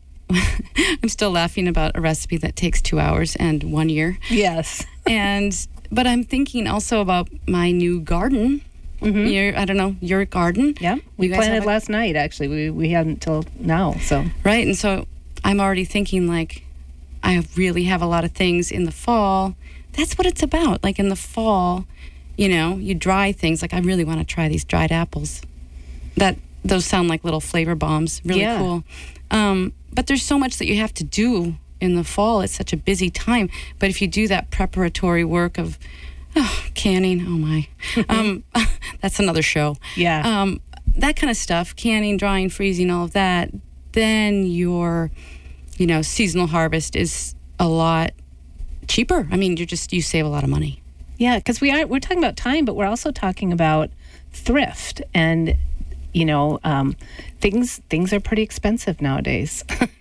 I'm still laughing about a recipe that takes two hours and one year. Yes. And, but I'm thinking also about my new garden. Mm-hmm. Your, I don't know, your garden. Yeah, we You guys planted have a- last night, actually. We, we hadn't till now, so. Right. And so I'm already thinking like, I really have a lot of things in the fall. That's what it's about. Like in the fall, you know, you dry things. Like I really want to try these dried apples. That those sound like little flavor bombs. Really Yeah. cool. Um, but there's so much that you have to do in the fall. It's such a busy time. But if you do that preparatory work of oh, canning, oh my, um, that's another show. Yeah. Um, that kind of stuff, canning, drying, freezing, all of that. Then your, you know, seasonal harvest is a lot cheaper. I mean, you just you save a lot of money. Yeah, because we are we're talking about time, but we're also talking about thrift, and you know, um, things things are pretty expensive nowadays.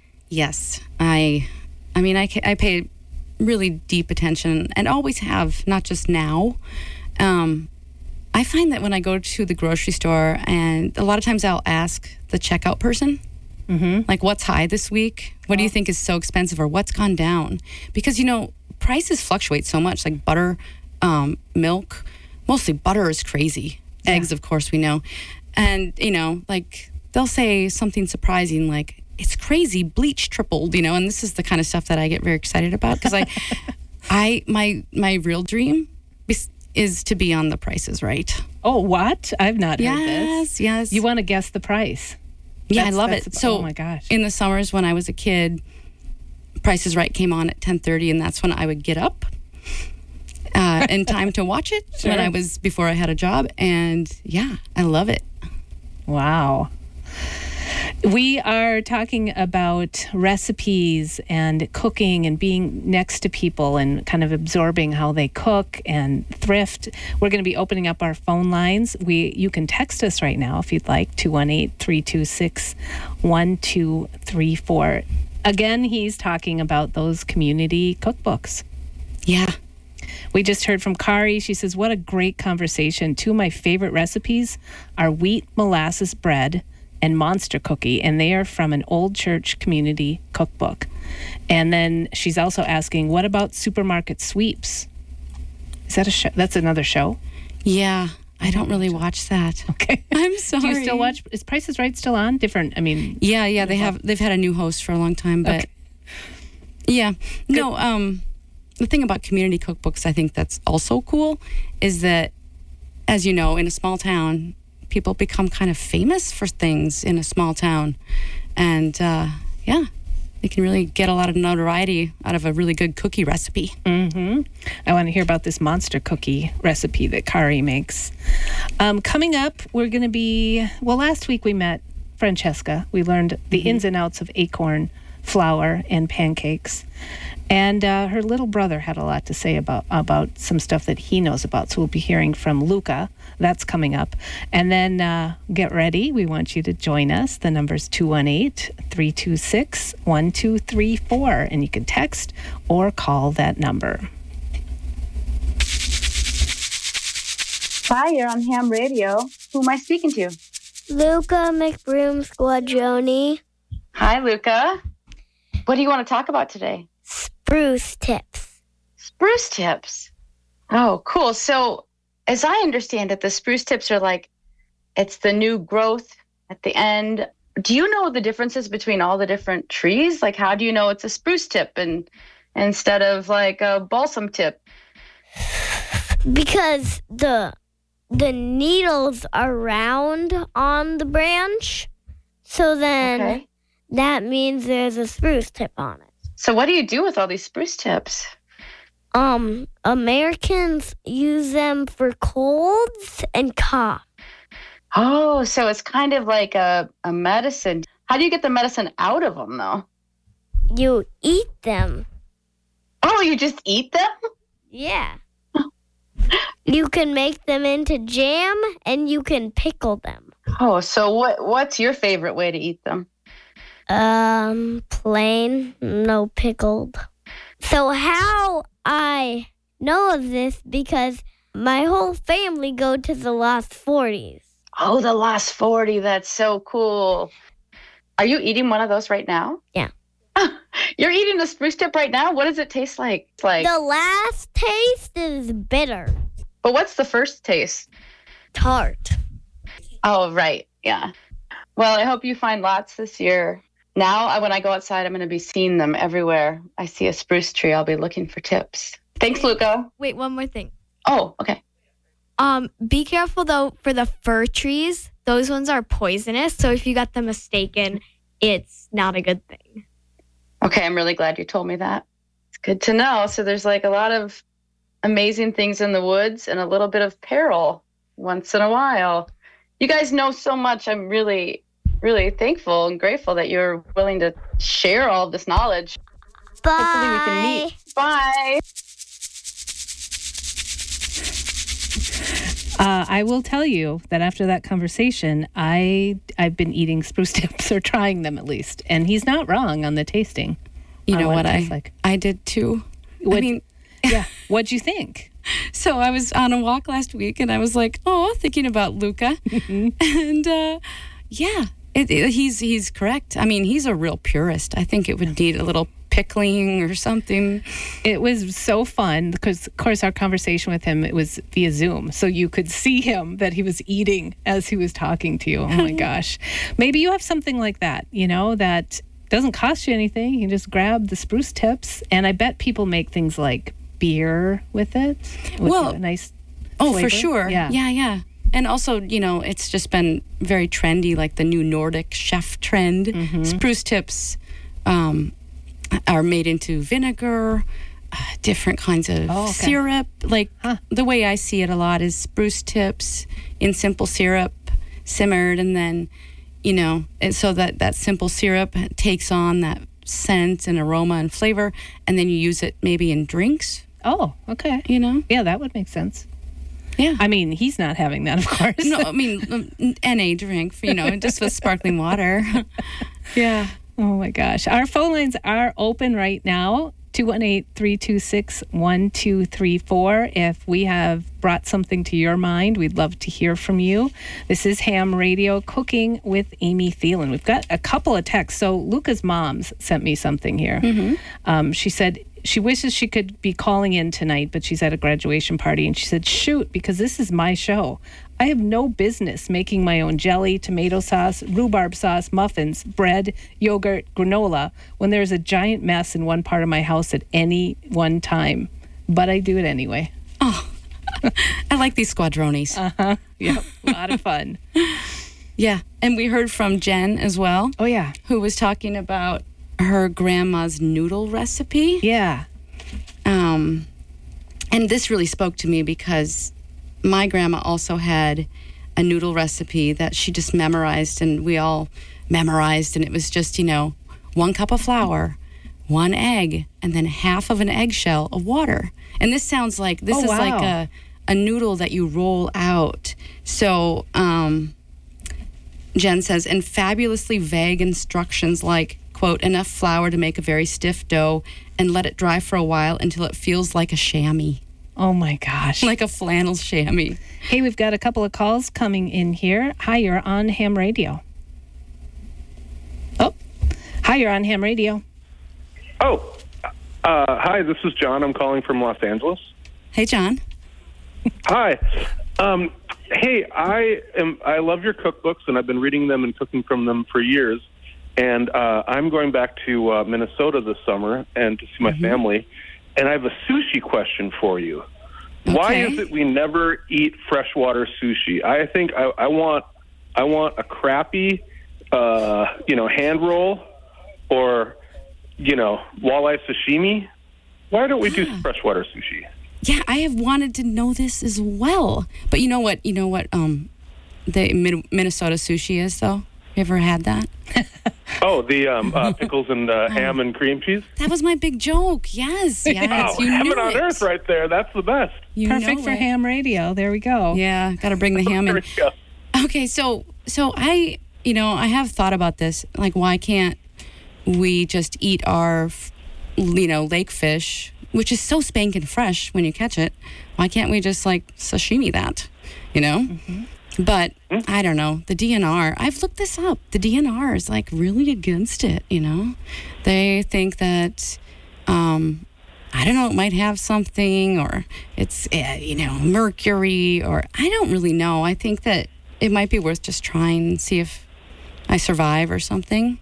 Yes, I, I mean, I, ca- I pay really deep attention and always have, not just now. Um, I find that when I go to the grocery store, and a lot of times I'll ask the checkout person, Mm-hmm. like, what's high this week? What do you think is so expensive, or what's gone down? Because, you know, prices fluctuate so much, like butter, um, milk, mostly butter is crazy. Eggs, of course, we know. And, you know, like they'll say something surprising like, it's crazy, bleach tripled, you know, and this is the kind of stuff that I get very excited about because I, I, my, my real dream is, is to be on The Price is Right. Oh, what? I've not heard Yes, this. yes. You want to guess the price? Yeah, That's- I love that's- it. So oh my gosh. in the summers when I was a kid, Price is Right came on at ten thirty, and that's when I would get up uh, in time to watch it Sure. when I was, before I had a job. And yeah, I love it. Wow. We are talking about recipes and cooking and being next to people and kind of absorbing how they cook and thrift. We're going to be opening up our phone lines. We you can text us right now if you'd like, two one eight, three two six, one two three four. Again, he's talking about those community cookbooks. Yeah. We just heard from Kari. She says, what a great conversation. Two of my favorite recipes are wheat molasses bread and monster cookie, and they are from an old church community cookbook. And then she's also asking, what about supermarket sweeps? Is that a show? That's another show? Yeah. I don't really watch that. Okay. I'm sorry. Do you still watch? Is Price is Right still on? Different, I mean. Yeah, yeah. They have, they've had a new host for a long time, but Okay. yeah. No, um, the thing about community cookbooks, I think that's also cool, is that, as you know, in a small town, people become kind of famous for things in a small town. And uh, yeah, they can really get a lot of notoriety out of a really good cookie recipe. Mm-hmm. I want to hear about this monster cookie recipe that Kari makes. Um, coming up, we're going to be, well, last week we met Francesca. We learned the Mm-hmm. ins and outs of acorn flour and pancakes. And uh, her little brother had a lot to say about about some stuff that he knows about. So we'll be hearing from Luca. That's coming up. And then uh, get ready. We want you to join us. The number's two one eight, three two six, one two three four. And you can text or call that number. Hi, you're on Ham Radio. Who am I speaking to? Luca McBroom Squadroni. Hi, Luca. What do you want to talk about today? Spruce tips. Spruce tips. Oh, cool. So, as I understand it, the spruce tips are like, it's the new growth at the end. Do you know the differences between all the different trees? Like, how do you know it's a spruce tip and instead of like a balsam tip? Because the the needles are round on the branch. So then Okay. that means there's a spruce tip on it. So, what do you do with all these spruce tips? Um, Americans use them for colds and cough. Oh, so it's kind of like a, a medicine. How do you get the medicine out of them, though? You eat them. Oh, you just eat them? Yeah. You can make them into jam and you can pickle them. Oh, so what? What's your favorite way to eat them? Um, plain, no pickled. So how I know of this because my whole family go to the Lost forties. Oh, the Lost forty. That's so cool. Are you eating one of those right now? Yeah. You're eating a spruce tip right now? What does it taste like? It's like The last taste is bitter, But what's the first taste? tart. Oh, right. Yeah. Well, I hope you find lots this year. Now, I- when I go outside, I'm going to be seeing them everywhere. I see a spruce tree. I'll be looking for tips. Thanks, Luca. Wait, one more thing. Oh, okay. Um, be careful though for the fir trees. Those ones are poisonous. So if you got them mistaken, it's not a good thing. Okay, I'm really glad you told me that. It's good to know. So there's like a lot of amazing things in the woods and a little bit of peril once in a while. You guys know so much. I'm really, really thankful and grateful that you're willing to share all of this knowledge. Bye. Hopefully we can meet. Bye. Uh, I will tell you that after that conversation, I I've been eating spruce tips or trying them at least, and he's not wrong on the tasting. You on know what it I tastes like. I did too. What- I mean, Yeah, what'd you think? so I was on a walk last week and I was like, oh, thinking about Luca. and uh, yeah, it, it- he's he's correct. I mean, he's a real purist. I think it would need a little pickling or something. It was so fun because, of course, our conversation with him, it was via Zoom. So you could see him that he was eating as he was talking to you. Oh, my gosh. Maybe you have something like that, you know, that doesn't cost you anything. You can just grab the spruce tips. And I bet people make things like beer with it. With Well, a nice Oh, for flavor. sure. Yeah. yeah, yeah. And also, you know, it's just been very trendy, like the new Nordic chef trend. Mm-hmm. Spruce tips um, are made into vinegar, uh, different kinds of Oh, okay. syrup. Like Huh. the way I see it a lot is spruce tips in simple syrup, simmered, and then, you know, and so that that simple syrup takes on that scent and aroma and flavor, and then you use it maybe in drinks. Oh, okay. You know, Yeah, that would make sense. yeah. I mean, he's not having that, of course. No, I mean, um, N A drink, for, you know, just with sparkling water. Yeah. Oh my gosh. Our phone lines are open right now. two one eight, three two six, one two three four. If we have brought something to your mind, we'd love to hear from you. This is Ham Radio, Cooking with Amy Thielen. We've got a couple of texts. So Luca's mom's sent me something here. Um, she said she wishes she could be calling in tonight, but she's at a graduation party. And she said, shoot, because this is my show. I have no business making my own jelly, tomato sauce, rhubarb sauce, muffins, bread, yogurt, granola when there's a giant mess in one part of my house at any one time. But I do it anyway. I like these squadronis. Uh-huh. Yeah, a lot of fun. Yeah. And we heard from Jen as well, Oh, yeah. who was talking about her grandma's noodle recipe. Yeah. Um, and this really spoke to me because my grandma also had a noodle recipe that she just memorized, and we all memorized. And it was just, you know, one cup of flour, one egg, and then half of an eggshell of water. And this sounds like this Oh, is wow. like a, a noodle that you roll out. So um, Jen says, and fabulously vague instructions like, quote, enough flour to make a very stiff dough and let it dry for a while until it feels like a chamois, Oh, my gosh. like a flannel chamois. Hey, we've got a couple of calls coming in here. Hi, you're on Ham Radio. Oh, hi, you're on Ham Radio. Oh, uh, hi, this is John. I'm calling from Los Angeles. Hey, John. Hi. Um, hey, I am. I love your cookbooks, and I've been reading them and cooking from them for years. And uh, I'm going back to uh, Minnesota this summer and to see my family. And I have a sushi question for you. Why Okay. is it we never eat freshwater sushi? I think I, I want I want a crappy, uh, you know, hand roll or, you know, walleye sashimi. Why don't we do Yeah. freshwater sushi? Yeah, I have wanted to know this as well. But you know what? You know what? Um, the Mid- Minnesota sushi is though. You ever had that? Oh, the um, uh, pickles and uh, ham and cream cheese. That was my big joke. Yes, yes. Oh, you heaven knew on it. earth, right there. That's the best. You Perfect know for it. ham radio. There we go. Yeah, got to bring the ham There in. we go. Okay, so so I, you know, I have thought about this. Like, why can't we just eat our, you know, lake fish, which is so spanking fresh when you catch it? Why can't we just like sashimi that, you know? Mm-hmm. But I don't know. The D N R, I've looked this up. The D N R is like really against it, you know? They think that, um, I don't know, it might have something or it's, uh, you know, mercury or I don't really know. I think that it might be worth just trying and see if I survive or something.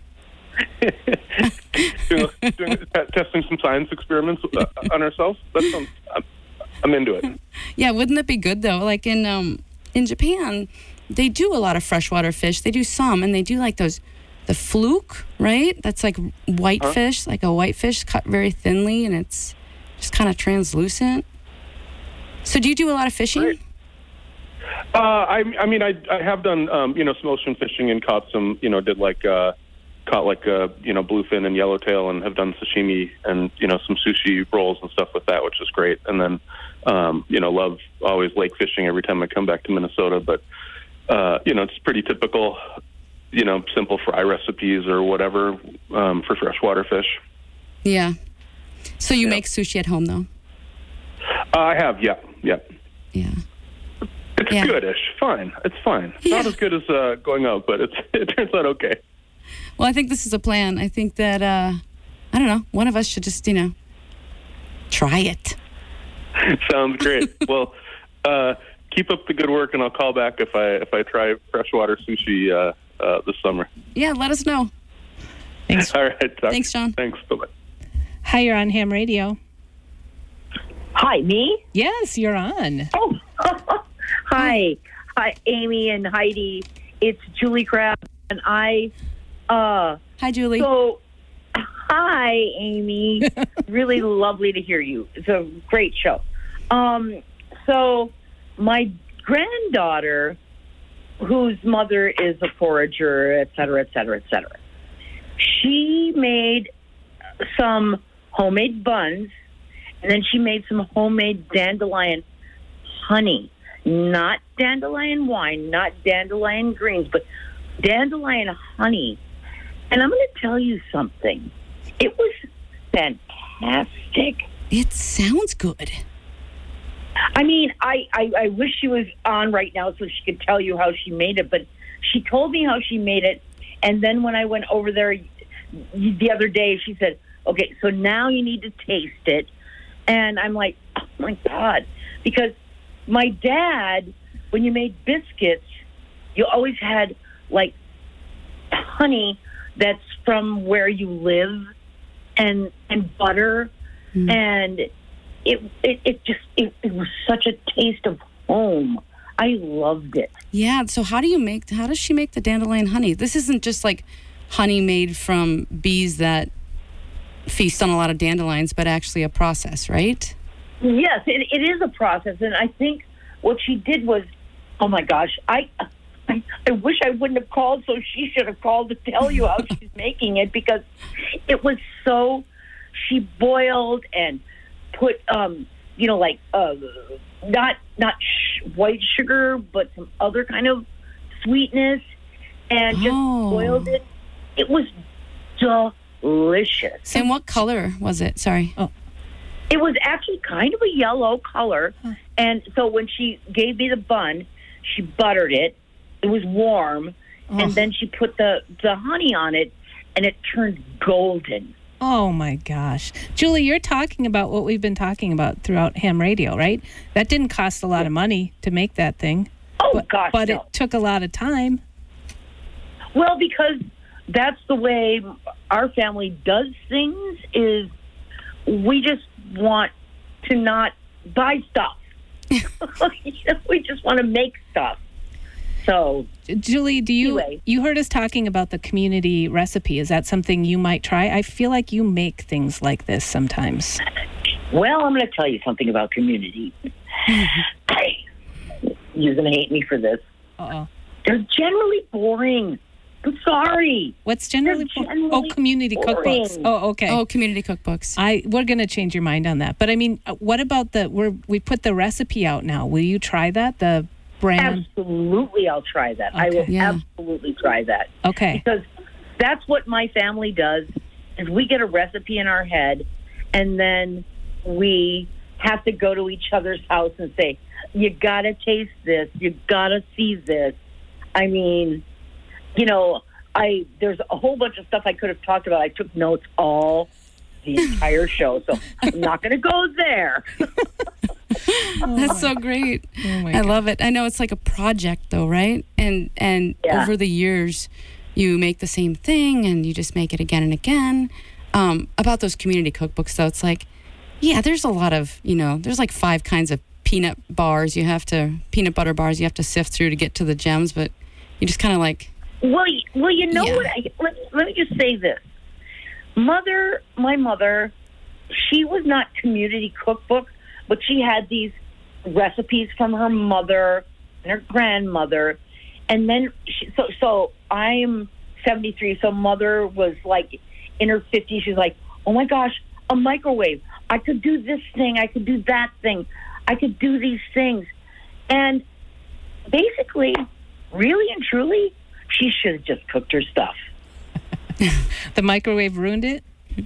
doing, doing, t- testing some science experiments uh, on ourselves. That sounds. I'm, I'm into it. Yeah, wouldn't that be good though? Like in um in Japan, they do a lot of freshwater fish. They do some, and they do like those, the fluke, right? That's like white Huh? fish, like a white fish cut very thinly, and it's just kind of translucent. So do you do a lot of fishing? Great. Uh, I, I mean, I, I have done, um, you know, some ocean fishing and caught some, you know, did like, uh, caught like, uh, you know, bluefin and yellowtail and have done sashimi and, you know, some sushi rolls and stuff with that, which is great. And then, um, you know, love always lake fishing every time I come back to Minnesota. But, uh, you know, it's pretty typical, you know, simple fry recipes or whatever um, for freshwater fish. Yeah. So you Yeah. make sushi at home though? Uh, I have, yeah, yeah. Yeah. It's Yeah. goodish, fine. It's fine. It's Yeah. not as good as uh, going out, but it's, it turns out okay. Well, I think this is a plan. I think that, uh, I don't know, one of us should just, you know, try it. Sounds great. Well, uh, keep up the good work, and I'll call back if I if I try freshwater sushi uh, uh, this summer. Yeah, let us know. Thanks. All right. Talk. Thanks, John. Thanks. Bye-bye. Hi, you're on Ham Radio. Hi, me? Yes, you're on. Oh, hi. Hi, Amy and Heidi. It's Julie Kraft, and I, uh, Hi, Julie. so, hi, Amy. Really lovely to hear you. It's a great show. Um, so, my granddaughter, whose mother is a forager, et cetera, et cetera, et cetera, she made some homemade buns, and then she made some homemade dandelion honey. Not dandelion wine, not dandelion greens, but dandelion honey. And I'm going to tell you something. It was fantastic. It sounds good. I mean, I, I, I wish she was on right now so she could tell you how she made it, but she told me how she made it. And then when I went over there the other day, she said, okay, so now you need to taste it. And I'm like, oh, my God. Because my dad, when you made biscuits, you always had, like, honey that's from where you live and and butter. Mm. And it, it, it just, it, it was such a taste of home. I loved it. Yeah. So how do you make, how does she make the dandelion honey? This isn't just like honey made from bees that feast on a lot of dandelions, but actually a process, right? Yes, it, it is a process. And I think what she did was, oh my gosh, I, I I wish I wouldn't have called, so she should have called to tell you how she's making it, because it was so, she boiled and put, um, you know, like, uh, not, not sh- white sugar, but some other kind of sweetness, and just Oh. boiled it. It was delicious. And what color was it? Sorry. Oh, It was actually kind of a yellow color. And so when she gave me the bun, she buttered it. It was warm. Oh. And then she put the, the honey on it, and it turned golden. Oh my gosh. Julie, you're talking about what we've been talking about throughout Ham Radio, right? That didn't cost a lot of money to make that thing. Oh, but, gosh, But no. it took a lot of time. Well, because that's the way our family does things, is we just want to not buy stuff. You know, we just want to make stuff. So, Julie, do you Anyway. you heard us talking about the community recipe? Is that something you might try? I feel like you make things like this sometimes. Well, I'm going to tell you something about community. I, you're going to hate me for this. Uh-oh. They're generally boring. I'm sorry. What's generally, They're po- generally oh community boring. cookbooks? Oh, okay. Oh, community cookbooks. I we're gonna change your mind on that. But I mean, uh, what about the we're we put the recipe out now? Will you try that? The brand. Absolutely, I'll try that. I Okay. will Yeah. absolutely try that. Okay. Because that's what my family does, is we get a recipe in our head, and then we have to go to each other's house and say, you got to taste this. You got to see this. I mean, you know, I there's a whole bunch of stuff I could have talked about. I took notes all the entire show, so I'm not going to go there. That's so great. Oh my I God. love it. I know it's like a project though, right? And and Yeah. over the years, you make the same thing and you just make it again and again. Um, about those community cookbooks though, it's like, yeah, there's a lot of, you know, there's like five kinds of peanut bars you have to, peanut butter bars you have to sift through to get to the gems, but you just kind of like, Well, y- well, you know Yeah. what? I, let, let me just say this. Mother, my mother, she was not community cookbook, but she had these recipes from her mother and her grandmother, and then she, so so I'm seventy-three. So mother was like in her fifties. She's like, oh my gosh, a microwave! I could do this thing. I could do that thing. I could do these things, and basically, really and truly, she should have just cooked her stuff. The microwave ruined it.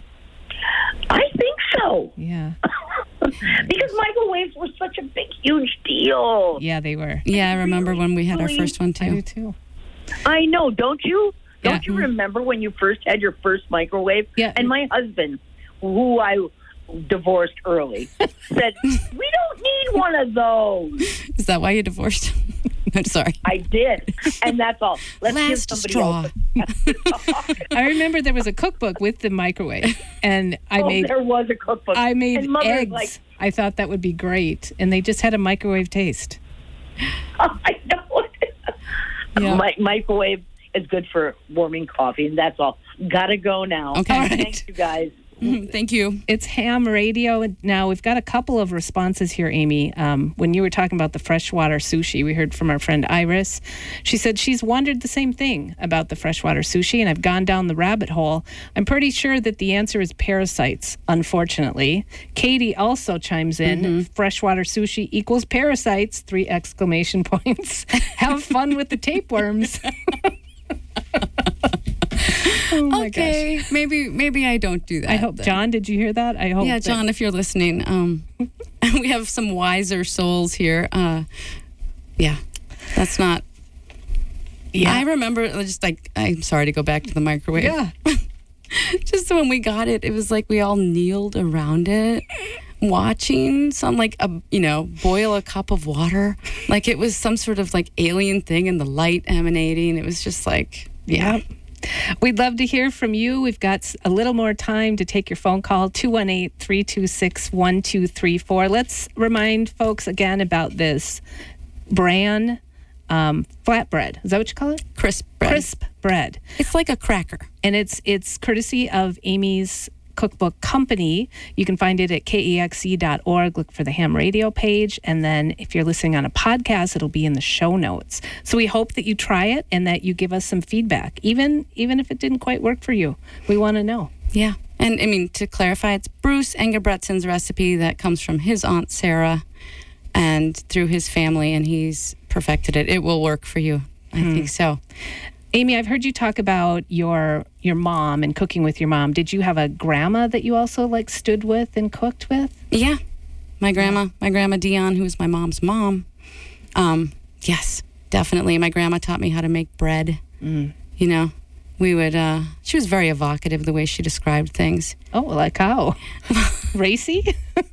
I think so. Yeah. Because microwaves were such a big, huge deal. Yeah, they were. yeah, I remember when we had our Really? first one I do too. too. I know, don't you? Don't Yeah. you remember when you first had your first microwave? Yeah. And my husband, who I divorced early, said, we don't need one of those. Is that why you divorced? I'm sorry. I did. And that's all. Let's give Last somebody straw. else. I remember there was a cookbook with the microwave, and I oh, made there was a cookbook. I made and Mother's eggs. like, I thought that would be great, and they just had a microwave taste. oh, I know it. Yeah. Mi- microwave is good for warming coffee, and that's all. Gotta go now. Okay. All right. Thank you, guys. Thank you. It's ham radio. And now we've got a couple of responses here, Amy. Um, when you were talking about the freshwater sushi, we heard from our friend Iris. She said she's wondered the same thing about the freshwater sushi, and I've gone down the rabbit hole. I'm pretty sure that the answer is parasites, unfortunately. Katie also chimes in, Mm-hmm. freshwater sushi equals parasites, three exclamation points. Have fun with the tapeworms. Oh my gosh. Okay, maybe maybe I don't do that. I hope, then. John, did you hear that? I hope. Yeah, that- John, if you're listening, um, we have some wiser souls here. Uh, yeah, that's not. Yeah. I remember just like I'm sorry to go back to the microwave. Yeah. Just when we got it, it was like we all kneeled around it, watching some like a you know boil a cup of water, like it was some sort of like alien thing, and the light emanating. It was just like yeah. Yep. We'd love to hear from you. We've got s- a little more time to take your phone call, two one eight, three two six, one two three four. Let's remind folks again about this bran um, flatbread. Is that what you call it? Crisp bread. Crisp bread. It's like a cracker. And it's it's courtesy of Amy's Cookbook Company. You can find it at K E X E dot org. Look for the ham radio page. And then if you're listening on a podcast, it'll be in the show notes. So we hope that you try it and that you give us some feedback, even even if it didn't quite work for you. We want to know. Yeah. And I mean, to clarify, it's Bruce Engebretsen's recipe that comes from his Aunt Sarah and through his family, and he's perfected it. It will work for you. I think so. Amy, I've heard you talk about your your mom and cooking with your mom. Did you have a grandma that you also like stood with and cooked with? Yeah. My grandma, my grandma Dion, who's my mom's mom. Um, yes, definitely. My grandma taught me how to make bread. Mm. You know, we would, uh, she was very evocative the way she described things. Oh, like how? Racy?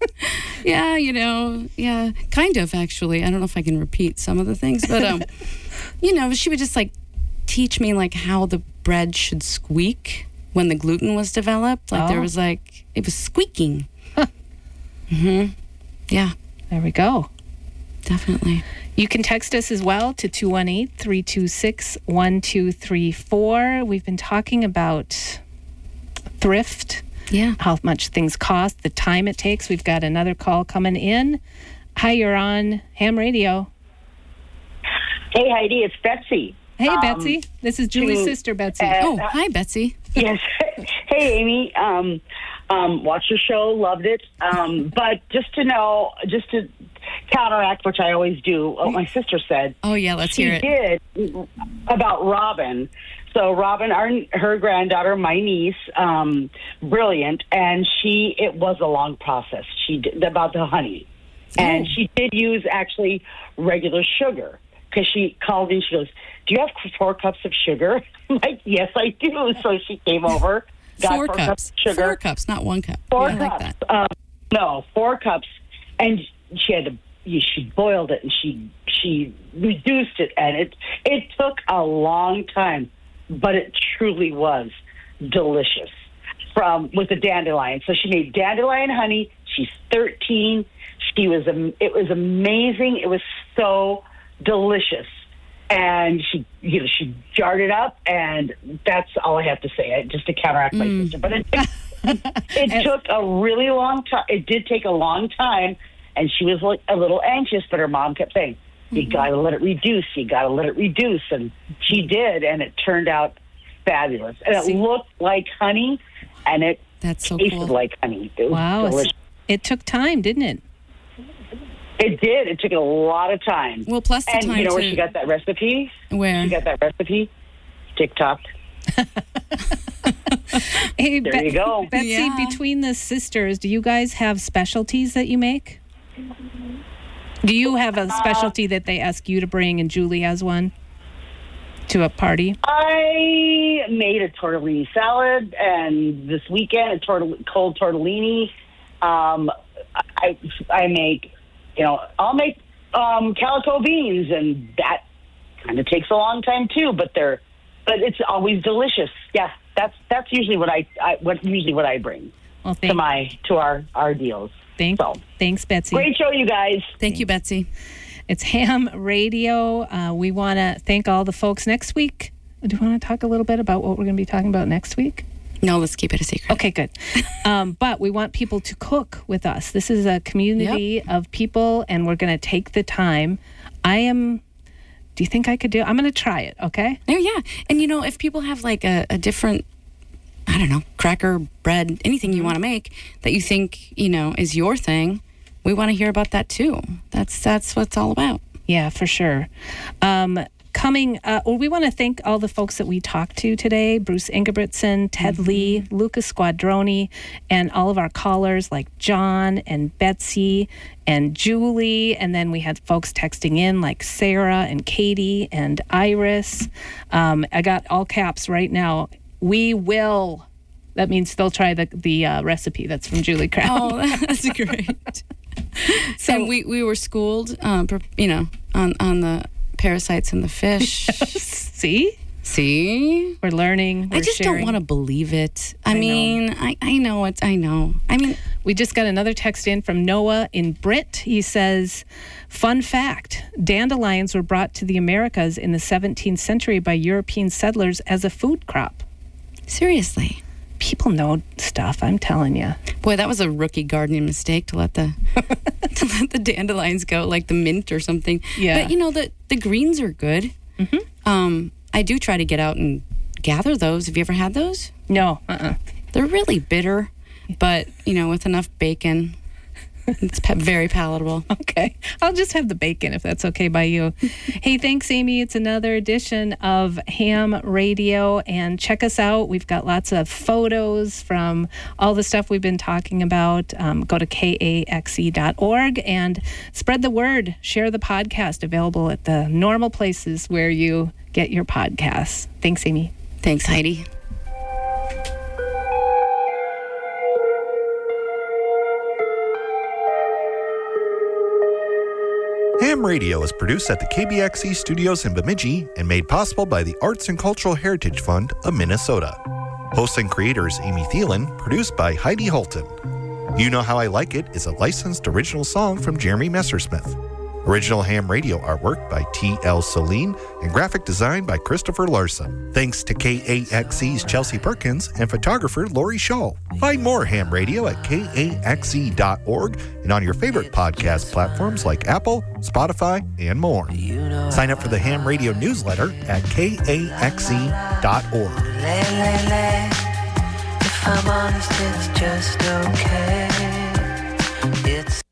Yeah, you know, yeah, kind of actually. I don't know if I can repeat some of the things, but, um, you know, she would just like teach me like how the bread should squeak when the gluten was developed. Like there Oh. was like, it was squeaking. Huh. Mm-hmm. Yeah, There we go. definitely. You can text us as well to two one eight, three two six, one two three four. We've been talking about thrift Yeah. how much things cost, the time it takes. We've got another call coming in. Hi, you're on Ham Radio. Hey, Heidi, it's Betsy. Hey, Um, Betsy. This is Julie's to- sister, Betsy. uh, Oh, hi, Betsy. Yes. Hey, Amy. Um, um, watched your show, loved it. Um, but just to know, just to counteract, which I always do, what my sister said. Oh, yeah, let's she hear it. did about Robin. So Robin, our, her granddaughter, my niece, um, brilliant, and she, it was a long process. She did about the honey. And Oh. she did use actually regular sugar. Because she called me, she goes, "Do you have four cups of sugar?" I'm like, "Yes, I do." So she came over, got Four four, cups. cups of sugar. Four cups, not one cup. Four Yeah, I like cups. that. Um, no, four cups. And she had to, she boiled it and she she reduced it. And it, it took a long time, but it truly was delicious from with the dandelion. So she made dandelion honey. She's thirteen. She was, am- it was amazing. It was so delicious. And she, you know, she jarred it up, and that's all I have to say. I, just to counteract my sister, but it it took a really long time. It did take a long time, and she was like a little anxious. But her mom kept saying, "You got to let it reduce. You got to let it reduce," and she did, and it turned out fabulous. And it See? looked like honey, and it That's so tasted cool. like honey. It was Wow. delicious. It took time, didn't it? It did. It took a lot of time. Well, plus the And time you know where to- she got that recipe? Where? She got that recipe? TikTok. Hey, There you go. Betsy, Yeah. between the sisters, do you guys have specialties that you make? Do you have a specialty that they ask you to bring and Julie has one to a party? I made a tortellini salad, and this weekend a tortell- cold tortellini. Um, I I make, you know, I'll make um, calico beans, and that kind of takes a long time too. But they're, but it's always delicious. Yeah, that's that's usually what I, I what usually what I bring Well, to thank, my to our our deals. thank, So thanks, Betsy. great show, you guys. Thank you, Betsy. It's Ham Radio. Uh, we want to thank all the folks next week. Do you want to talk a little bit about what we're going to be talking about next week? No, let's keep it a secret. Okay, good. Um, but we want people to cook with us. This is a community of people, and we're going to take the time. I am. Do you think I could do? I'm going to try it. Okay. Oh, yeah. And, you know, if people have like a, a different, I don't know, cracker, bread, anything you want to make that you think, you know, is your thing, we want to hear about that too. That's that's what it's all about. Yeah, for sure. Um, coming, uh, well, we want to thank all the folks that we talked to today: Bruce Ingebrigtsen, Ted Mm-hmm. Lee, Lucas Squadroni, and all of our callers like John and Betsy and Julie. And then we had folks texting in like Sarah and Katie and Iris. Um, I got all caps right now. We will. That means they'll try the the uh, recipe that's from Julie Crown. Oh, that's great. So and we, we were schooled, um, per- you know, on, on the parasites in the fish. See? See? We're learning. We're I just sharing. don't want to believe it. I, I know. mean, I, I know it. I know. I mean, We just got another text in from Noah in Brit. He says, fun fact, dandelions were brought to the Americas in the seventeenth century by European settlers as a food crop. seriously. People know stuff, I'm telling you. Boy, that was a rookie gardening mistake to let the to let the dandelions go, like the mint or something. Yeah. But you know, the the greens are good. Mm-hmm. Um, I do try to get out and gather those. Have you ever had those? No, uh-uh. They're really bitter, but you know, with enough bacon, it's pa- very palatable. Okay. I'll just have the bacon if that's okay by you. Hey, thanks, Amy. It's another edition of Ham Radio. And check us out. We've got lots of photos from all the stuff we've been talking about. Um, go to K A X E dot org and spread the word. Share the podcast, available at the normal places where you get your podcasts. Thanks, Amy. Thanks, Heidi. Ham Radio is produced at the K B X E studios in Bemidji and made possible by the Arts and Cultural Heritage Fund of Minnesota. Host and creators Amy Thielen, produced by Heidi Holton. You Know How I Like It is a licensed original song from Jeremy Messersmith. Original Ham Radio artwork by T L. Celine and graphic design by Christopher Larson. Thanks to K A X E's Chelsea Perkins and photographer Lori Shaw. Find more Ham Radio at K A X E dot org and on your favorite podcast platforms like Apple, Spotify, and more. Sign up for the Ham Radio newsletter at K A X E dot org. If I'm honest, it's just okay. It's